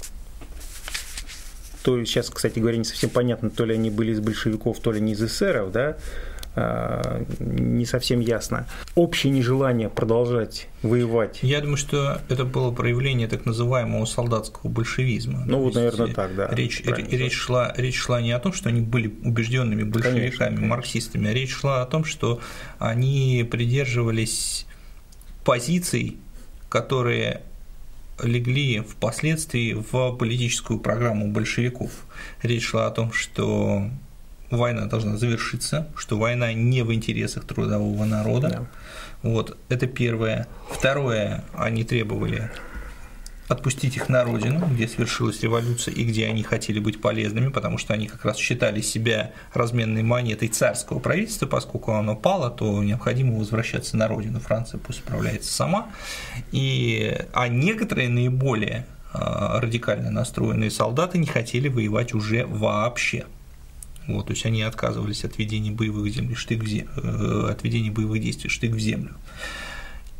то есть сейчас, кстати говоря, не совсем понятно, то ли они были из большевиков, то ли не из эсеров, да, э, не совсем ясно. Общее нежелание продолжать воевать. Я думаю, что это было проявление так называемого солдатского большевизма. Ну, вот, наверное, так, да. Речь, речь, шла, речь шла не о том, что они были убежденными большевиками, конечно, конечно. марксистами, а речь шла о том, что они придерживались позиций, которые легли впоследствии в политическую программу большевиков. Речь шла о том, что война должна завершиться, что война не в интересах трудового народа. Да. Вот, это первое. Второе, они требовали отпустить их на родину, где свершилась революция и где они хотели быть полезными, потому что они как раз считали себя разменной монетой царского правительства, поскольку оно пало, то необходимо возвращаться на родину. Франция пусть справляется сама. И, а некоторые наиболее радикально настроенные солдаты не хотели воевать уже вообще. Вот, то есть они отказывались от ведения боевых, земли, штык в землю, от ведения боевых действий штык в землю.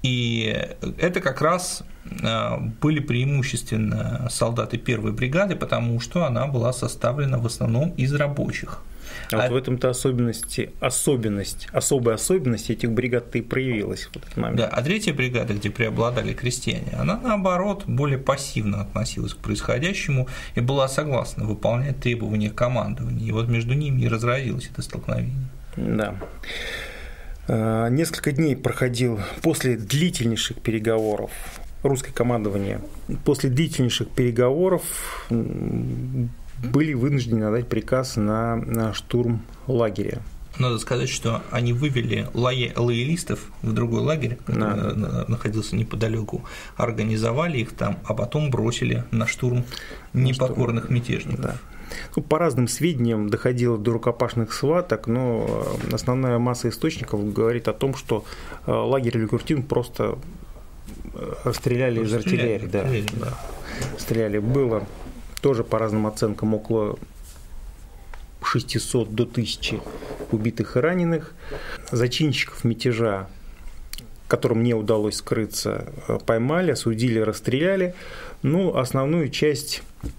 И это как раз были преимущественно солдаты первой бригады, потому что она была составлена в основном из рабочих. А, а вот в этом-то особенности, особенность, особая особенность этих бригад-то и проявилась в этот момент. Да, а третья бригада, где преобладали крестьяне, она, наоборот, более пассивно относилась к происходящему и была согласна выполнять требования командования. И вот между ними и разразилось это столкновение. Да. Несколько дней проходил после длительнейших переговоров русское командование, после длительнейших переговоров были вынуждены отдать приказ на, на штурм лагеря. Надо сказать, что они вывели лоялистов в другой лагерь, который да. находился неподалеку, организовали их там, а потом бросили на штурм непокорных мятежников. Да. Ну, по разным сведениям доходило до рукопашных схваток, но основная масса источников говорит о том, что лагерь Ле-Куртин просто стреляли из артиллерии. Да, да. Стреляли. Было тоже по разным оценкам около шестисот до тысячи убитых и раненых. Зачинщиков мятежа, которым не удалось скрыться, поймали, осудили, расстреляли. Но основную часть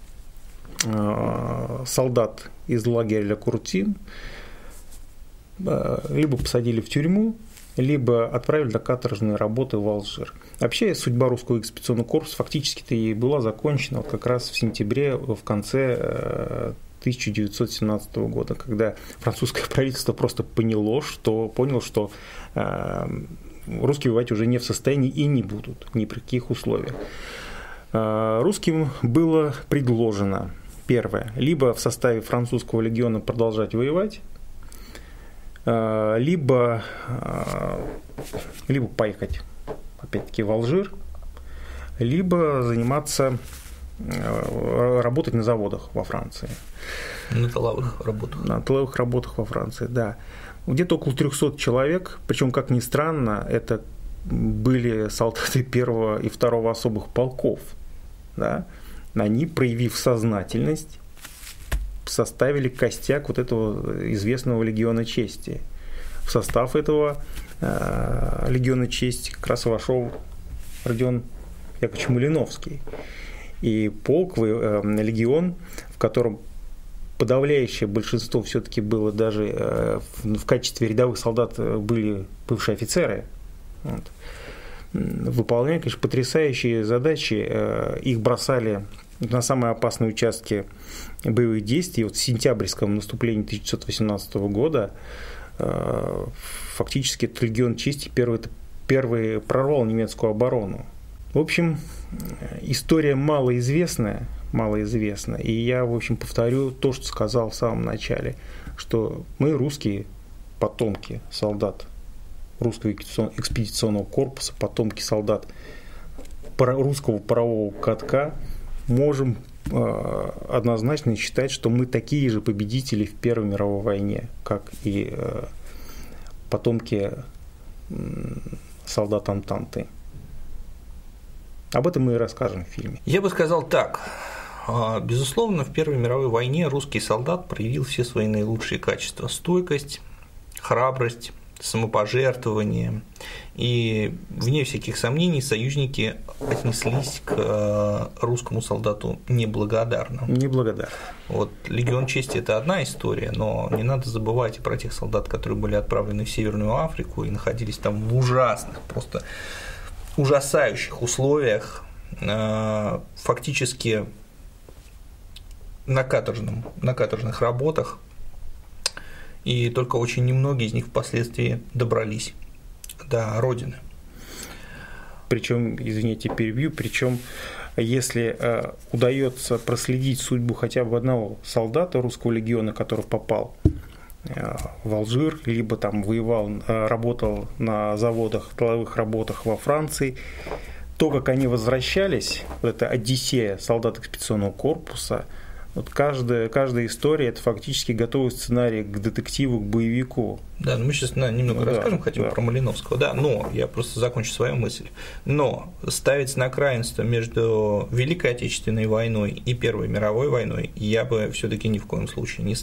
солдат из лагеря Ле-Куртин либо посадили в тюрьму, либо отправили на каторжные работы в Алжир. Вообще судьба русского экспедиционного корпуса фактически-то и была закончена вот как раз в сентябре, в конце тысяча девятьсот семнадцатого года, когда французское правительство просто поняло, что, поняло, что русские воевать уже не в состоянии и не будут ни при каких условиях. Русским было предложено, первое, либо в составе французского легиона продолжать воевать, либо, либо поехать, опять-таки, в Алжир, либо заниматься, работать на заводах во Франции. На тыловых работах. На тыловых работах во Франции, да. Где-то около трехсот человек, причем, как ни странно, это были солдаты первого и второго особых полков. Да? Они, проявив сознательность, составили костяк вот этого известного легиона чести. В состав этого э, легиона чести как раз вошел Родион Яковлевич Малиновский. И полк, э, легион, в котором подавляющее большинство все-таки было даже э, в, в качестве рядовых солдат были бывшие офицеры. Вот. Выполняли, конечно, потрясающие задачи. Э, их бросали на самые опасные участки боевых действий. Вот в сентябрьском наступлении тысяча девятьсот восемнадцатого года э, фактически этот легион чести первый, первый прорвал немецкую оборону. В общем, история малоизвестная, малоизвестна. И я, в общем, повторю то, что сказал в самом начале, что мы, русские потомки солдат русского экспедиционного корпуса, потомки солдат русского парового катка, можем э, однозначно считать, что мы такие же победители в Первой мировой войне, как и э, потомки э, солдат Антанты. Об этом мы и расскажем в фильме. Я бы сказал так. Безусловно, в Первой мировой войне русский солдат проявил все свои наилучшие качества: стойкость, храбрость, самопожертвование. И, вне всяких сомнений, союзники отнеслись к русскому солдату неблагодарно. Неблагодарно. Вот легион чести – это одна история, но не надо забывать и про тех солдат, которые были отправлены в Северную Африку и находились там в ужасных, просто ужасающих условиях, фактически на, каторжном, на каторжных работах, и только очень немногие из них впоследствии добрались до родины. Причем, извините, перебью, причем если э, удается проследить судьбу хотя бы одного солдата русского легиона, который попал э, в Алжир, либо там воевал, э, работал на заводах, тыловых работах во Франции, то, как они возвращались, вот эта одиссея солдат экспедиционного корпуса, вот каждая, каждая история – это фактически готовый сценарий к детективу, к боевику. Да, ну мы сейчас немного ну, расскажем да, хотя бы да. про Малиновского, да, но я просто закончу свою мысль. Но ставить на равенство между Великой Отечественной войной и Первой мировой войной я бы все-таки ни в коем случае не стал.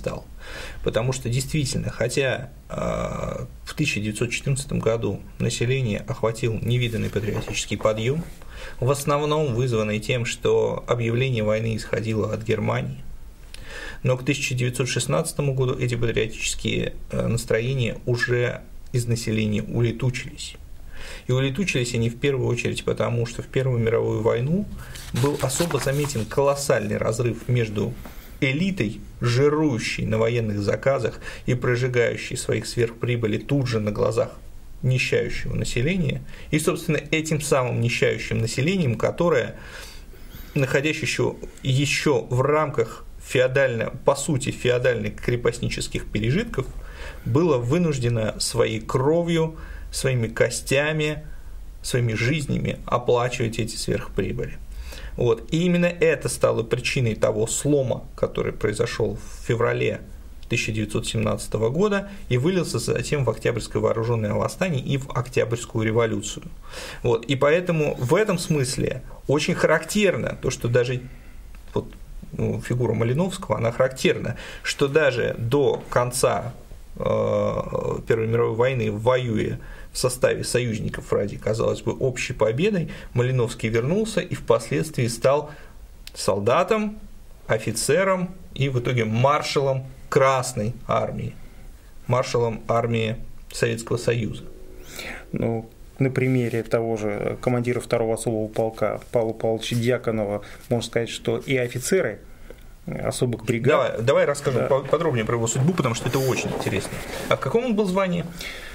Потому что действительно, хотя в тысяча девятьсот четырнадцатом году население охватил невиданный патриотический подъем, в основном вызванный тем, что объявление войны исходило от Германии, но к тысяча девятьсот шестнадцатому году эти патриотические настроения уже из населения улетучились. И улетучились они в первую очередь потому, что в Первую мировую войну был особо заметен колоссальный разрыв между элитой, жирующей на военных заказах и прожигающей своих сверхприбыли тут же на глазах нищающего населения, и, собственно, этим самым нищающим населением, которое, находящееся еще в рамках феодально, по сути, феодальных крепостнических пережитков, было вынуждено своей кровью, своими костями, своими жизнями оплачивать эти сверхприбыли. Вот. И именно это стало причиной того слома, который произошел в феврале тысяча девятьсот семнадцатого года и вылился затем в Октябрьское вооруженное восстание и в Октябрьскую революцию. Вот. И поэтому в этом смысле очень характерно то, что даже вот, ну, фигура Малиновского, она характерна, что даже до конца э, Первой мировой войны, воюя в составе союзников ради, казалось бы, общей победой, Малиновский вернулся и впоследствии стал солдатом, офицером и в итоге маршалом Красной армии, маршалом армии Советского Союза. Ну, на примере того же командира второго особого полка Павла Павловича Дьяконова можно сказать, что и офицеры особых бригад... Давай, давай расскажем да. подробнее про его судьбу, потому что это очень интересно. А в каком он был звании?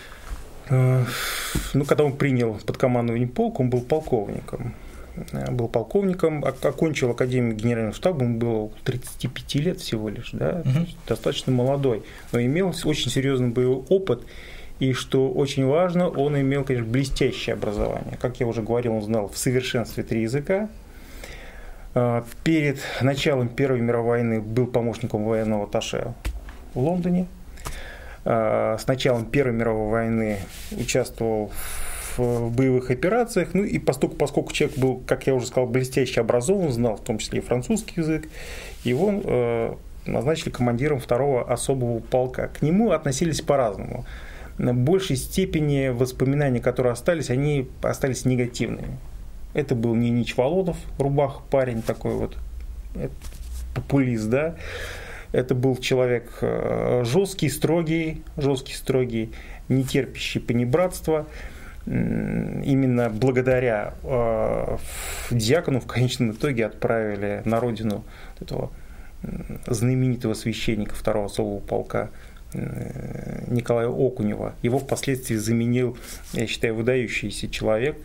Ну, когда он принял под командование полк, он был полковником. Был полковником, окончил Академию Генерального штаба, ему было тридцать пять лет всего лишь, да, угу. достаточно молодой, но имел очень серьезный боевой опыт, и, что очень важно, он имел, конечно, блестящее образование. Как я уже говорил, он знал в совершенстве три языка. Перед началом Первой мировой войны был помощником военного атташе в Лондоне. С началом Первой мировой войны участвовал в боевых операциях, ну и поскольку, поскольку человек был, как я уже сказал, блестяще образован, знал в том числе и французский язык, его э, назначили командиром второго особого полка. К нему относились по-разному. В большей степени воспоминания, которые остались, они остались негативными. Это был Нинич Володов, рубах парень такой вот, популист, да. Это был человек жесткий, строгий, жесткий, строгий, не терпящий понебратства. Именно благодаря Дьякону в конечном итоге отправили на родину этого знаменитого священника второго особого полка Николая Окунева. Его впоследствии заменил, я считаю, выдающийся человек,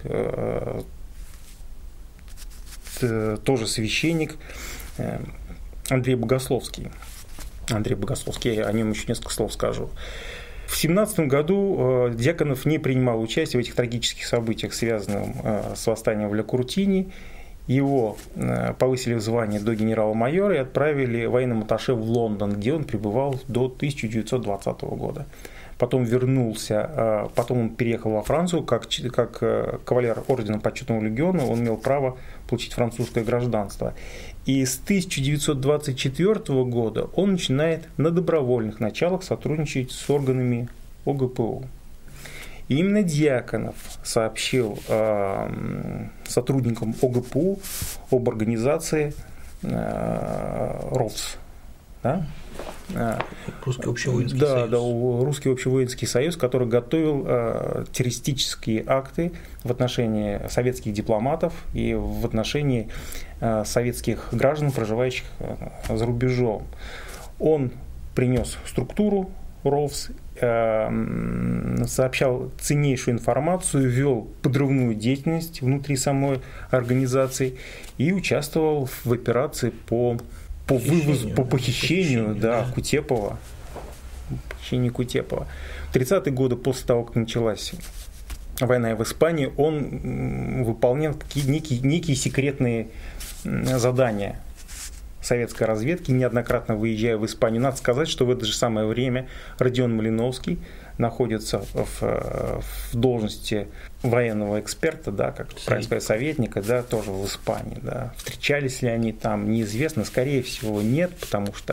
тоже священник, Андрей Богословский. Андрей Богословский, я о нем еще несколько слов скажу. В семнадцатом году Дьяконов не принимал участия в этих трагических событиях, связанных с восстанием в Ля-Куртине. Его повысили в звание до генерала-майора и отправили военным атташе в Лондон, где он пребывал до тысяча девятьсот двадцатого года. Потом вернулся, потом он переехал во Францию, как, как кавалер ордена Почетного легиона, он имел право получить французское гражданство. И с тысяча девятьсот двадцать четвёртого года он начинает на добровольных началах сотрудничать с органами О Гэ Пэ О. И именно Дьяконов сообщил э, сотрудникам О Гэ Пэ О об организации э, РОВС. Да? Русский общевоинский да, союз. Да, Русский общевоинский союз, который готовил э, террористические акты в отношении советских дипломатов и в отношении э, советских граждан, проживающих э, за рубежом. Он принес структуру РОВС, э, сообщал ценнейшую информацию, вел подрывную деятельность внутри самой организации и участвовал в операции по По вывозу, по похищению, да, да. Кутепова. Похищению Кутепова. В тридцатые годы, после того, как началась война в Испании, он выполнял некие, некие секретные задания советской разведки, неоднократно выезжая в Испанию. Надо сказать, что в это же самое время Родион Малиновский находится в, в должности военного эксперта, да, как правильно сказать, советника, да, тоже в Испании. Да. Встречались ли они там, неизвестно, скорее всего нет, потому что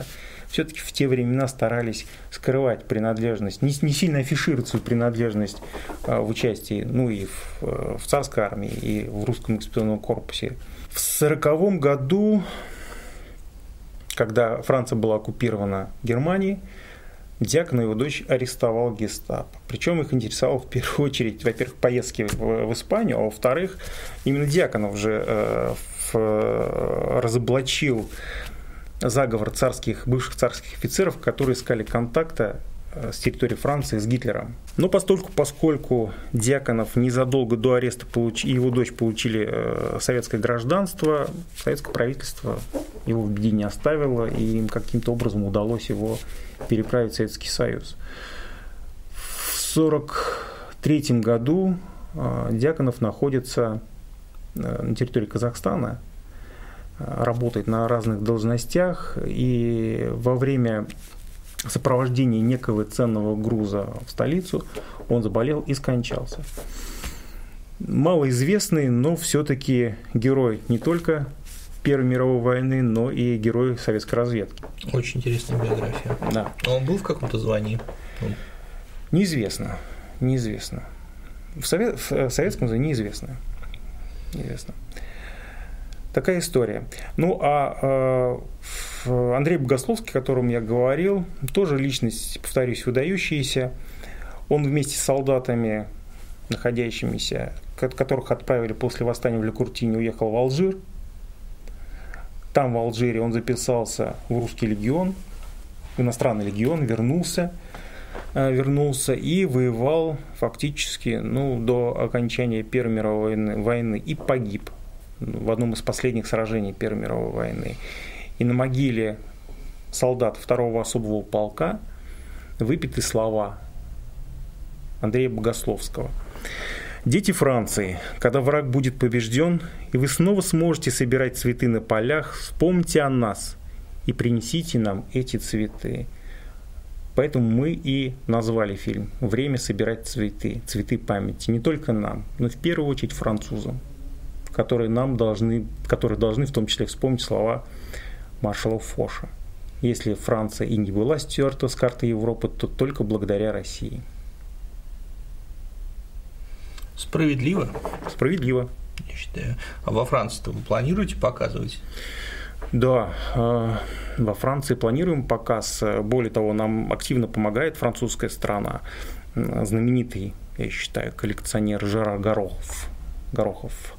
все-таки в те времена старались скрывать принадлежность, не, не сильно афишировать свою принадлежность а, в участии, ну и в, в царской армии, и в русском экспедиционном корпусе. В сороковом году, когда Франция была оккупирована Германией, Дьяконов и его дочь арестовал гестапо. Причем их интересовало в первую очередь, во-первых, поездки в, в Испанию, а во-вторых, именно Дьяконов же э, в, разоблачил заговор царских, бывших царских офицеров, которые искали контакта с территории Франции с Гитлером. Но постольку, поскольку Дьяконов незадолго до ареста получ... и его дочь получили э, советское гражданство, советское правительство его в беде не оставило, и им каким-то образом удалось его переправить в Советский Союз. В сорок третьем году э, Дьяконов находится э, на территории Казахстана, э, работает на разных должностях, и во время сопровождения некого ценного груза в столицу он заболел и скончался. Малоизвестный, но все-таки герой не только Первой мировой войны, но и герой советской разведки. Очень интересная биография. Да. А он был в каком-то звании? Неизвестно. Неизвестно. В, совет, в советском звании неизвестно. Неизвестно. Такая история. Ну, а э, Андрей Богословский, о котором я говорил, тоже личность, повторюсь, выдающаяся. Он вместе с солдатами, находящимися, которых отправили после восстания в Ле-Куртине, уехал в Алжир. Там, в Алжире, он записался в русский легион, в иностранный легион, вернулся, э, вернулся и воевал фактически ну, до окончания Первой мировой войны, войны и погиб в одном из последних сражений Первой мировой войны. И на могиле солдат второго особого полка выпиты слова Андрея Богословского. «Дети Франции, когда враг будет побежден, и вы снова сможете собирать цветы на полях, вспомните о нас и принесите нам эти цветы». Поэтому мы и назвали фильм «Время собирать цветы», цветы памяти, не только нам, но в первую очередь французам, которые нам должны, которые должны в том числе вспомнить слова маршала Фоша. Если Франция и не была стерта с карты Европы, то только благодаря России. Справедливо? Справедливо. Я считаю. А во Франции-то вы планируете показывать? Да, во Франции планируем показ. Более того, нам активно помогает французская страна. Знаменитый, я считаю, коллекционер Жерар Горохов. Горохов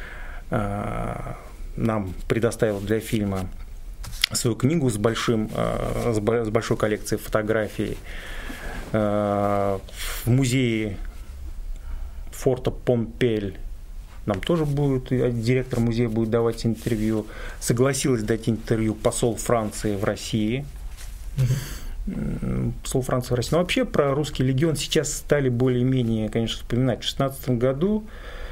нам предоставил для фильма свою книгу с, большим, с большой коллекцией фотографий. В музее форта Помпель нам тоже будет, директор музея будет давать интервью. Согласилась дать интервью посол Франции в России. Mm-hmm. Посол Франции в России. Но вообще про русский легион сейчас стали более-менее, конечно, вспоминать. В шестнадцатом году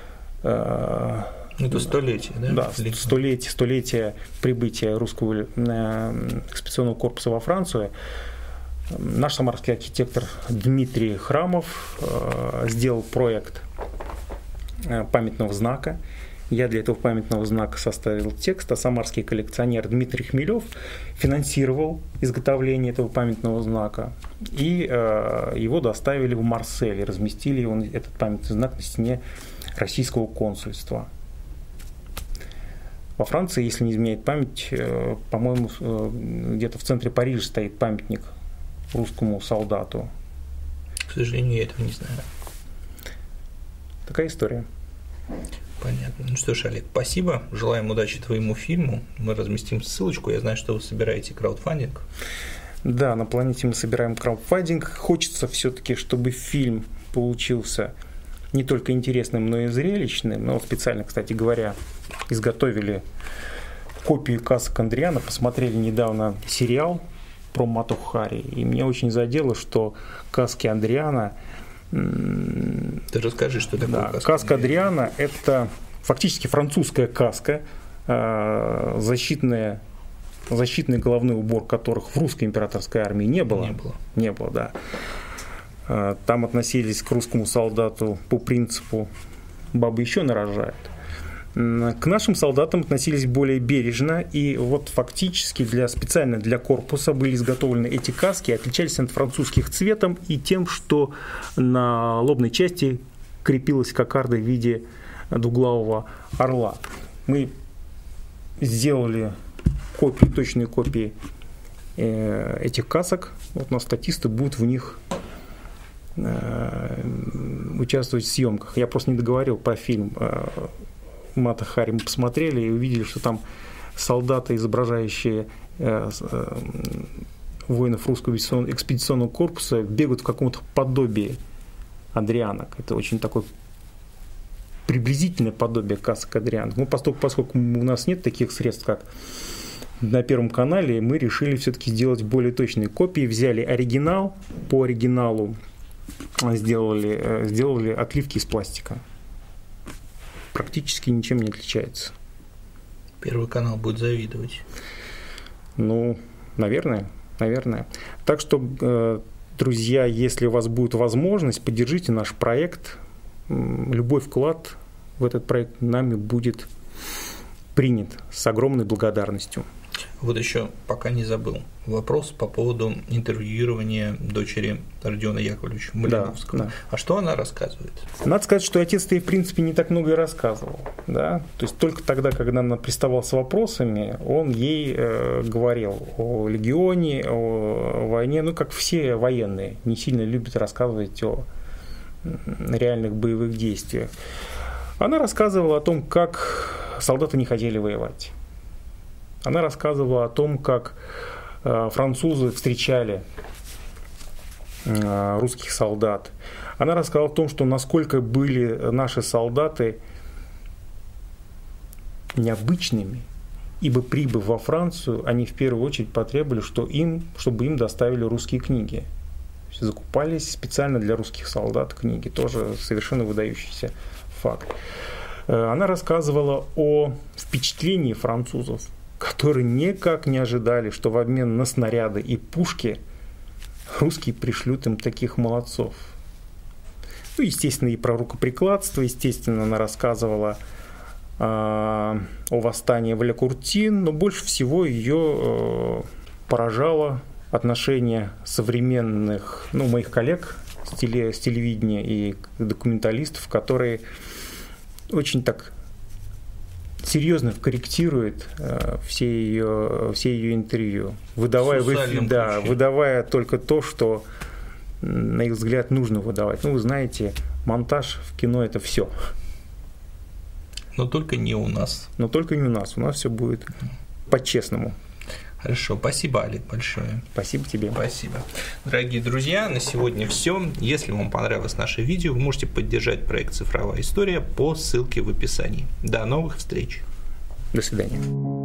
это столетие, да? Да, столетие, столетие прибытия русского экспедиционного корпуса во Францию. Наш самарский архитектор Дмитрий Храмов э, сделал проект памятного знака. Я для этого памятного знака составил текст, а самарский коллекционер Дмитрий Хмелев финансировал изготовление этого памятного знака. И э, его доставили в Марсель и разместили его, этот памятный знак на стене российского консульства. Во Франции, если не изменяет память, э, по-моему, э, где-то в центре Парижа стоит памятник русскому солдату. К сожалению, я этого не знаю. Такая история. Понятно. Ну что ж, Олег, спасибо. Желаем удачи твоему фильму. Мы разместим ссылочку. Я знаю, что вы собираете краудфандинг. Да, на планете мы собираем краудфандинг. Хочется все-таки, чтобы фильм получился не только интересным, но и зрелищным. Но вот специально, кстати говоря, изготовили копию касок Андриана. Посмотрели недавно сериал про Матуху Хари. И меня очень задело, что каски Андриана... Ты расскажи, что такое да, каска. Каска Андриана – это фактически французская каска, защитная, защитный головной убор которых в русской императорской армии не было. Не было. Не было, да. Там относились к русскому солдату по принципу «бабы еще нарожают». К нашим солдатам относились более бережно, и вот фактически для, специально для корпуса были изготовлены эти каски, отличались от французских цветом и тем, что на лобной части крепилась кокарда в виде двуглавого орла. Мы сделали копии, точные копии э, этих касок. Вот у нас статисты будут в них э, участвовать в съемках. Я просто не договорил про фильм э, Мата Хари. Мы посмотрели и увидели, что там солдаты, изображающие э, э, воинов русского экспедиционного корпуса, бегают в каком-то подобии адрианок. Это очень такой приблизительное подобие касок адрианок. Ну, поскольку, поскольку у нас нет таких средств, как на Первом канале, мы решили все-таки сделать более точные копии. Взяли оригинал, по оригиналу сделали, сделали отливки из пластика. Практически ничем не отличается. Первый канал будет завидовать. Ну, наверное, наверное. Так что, друзья, если у вас будет возможность, поддержите наш проект. Любой вклад в этот проект нами будет принят с огромной благодарностью. Вот еще, пока не забыл, вопрос по поводу интервьюирования дочери Родиона Яковлевича Малиновского. Да, да. А что она рассказывает? Надо сказать, что отец-то ей, в принципе, не так много и рассказывал. Да? То есть только тогда, когда она приставала с вопросами, он ей э, говорил о легионе, о войне. Ну, как все военные, не сильно любят рассказывать о реальных боевых действиях. Она рассказывала о том, как солдаты не хотели воевать. Она рассказывала о том, как французы встречали русских солдат. Она рассказала о том, что насколько были наши солдаты необычными, ибо, прибыв во Францию, они в первую очередь потребовали, что им, чтобы им доставили русские книги. Закупались специально для русских солдат книги, тоже совершенно выдающийся факт. Она рассказывала о впечатлении французов, которые никак не ожидали, что в обмен на снаряды и пушки русские пришлют им таких молодцов. Ну, естественно, и про рукоприкладство, естественно, она рассказывала э, о восстании в Ле-Куртин, но больше всего ее э, поражало отношение современных, ну, моих коллег с, теле, с телевидения и документалистов, которые очень так серьезно корректирует э, все, ее, все ее интервью, выдавая, в эфир, да, выдавая только то, что, на их взгляд, нужно выдавать. Ну, вы знаете, монтаж в кино – это все. Но только не у нас. Но только не у нас. У нас все будет по-честному. Хорошо, спасибо, Олег, большое. Спасибо тебе. Спасибо. Дорогие друзья, на сегодня все. Если вам понравилось наше видео, вы можете поддержать проект «Цифровая история» по ссылке в описании. До новых встреч. До свидания.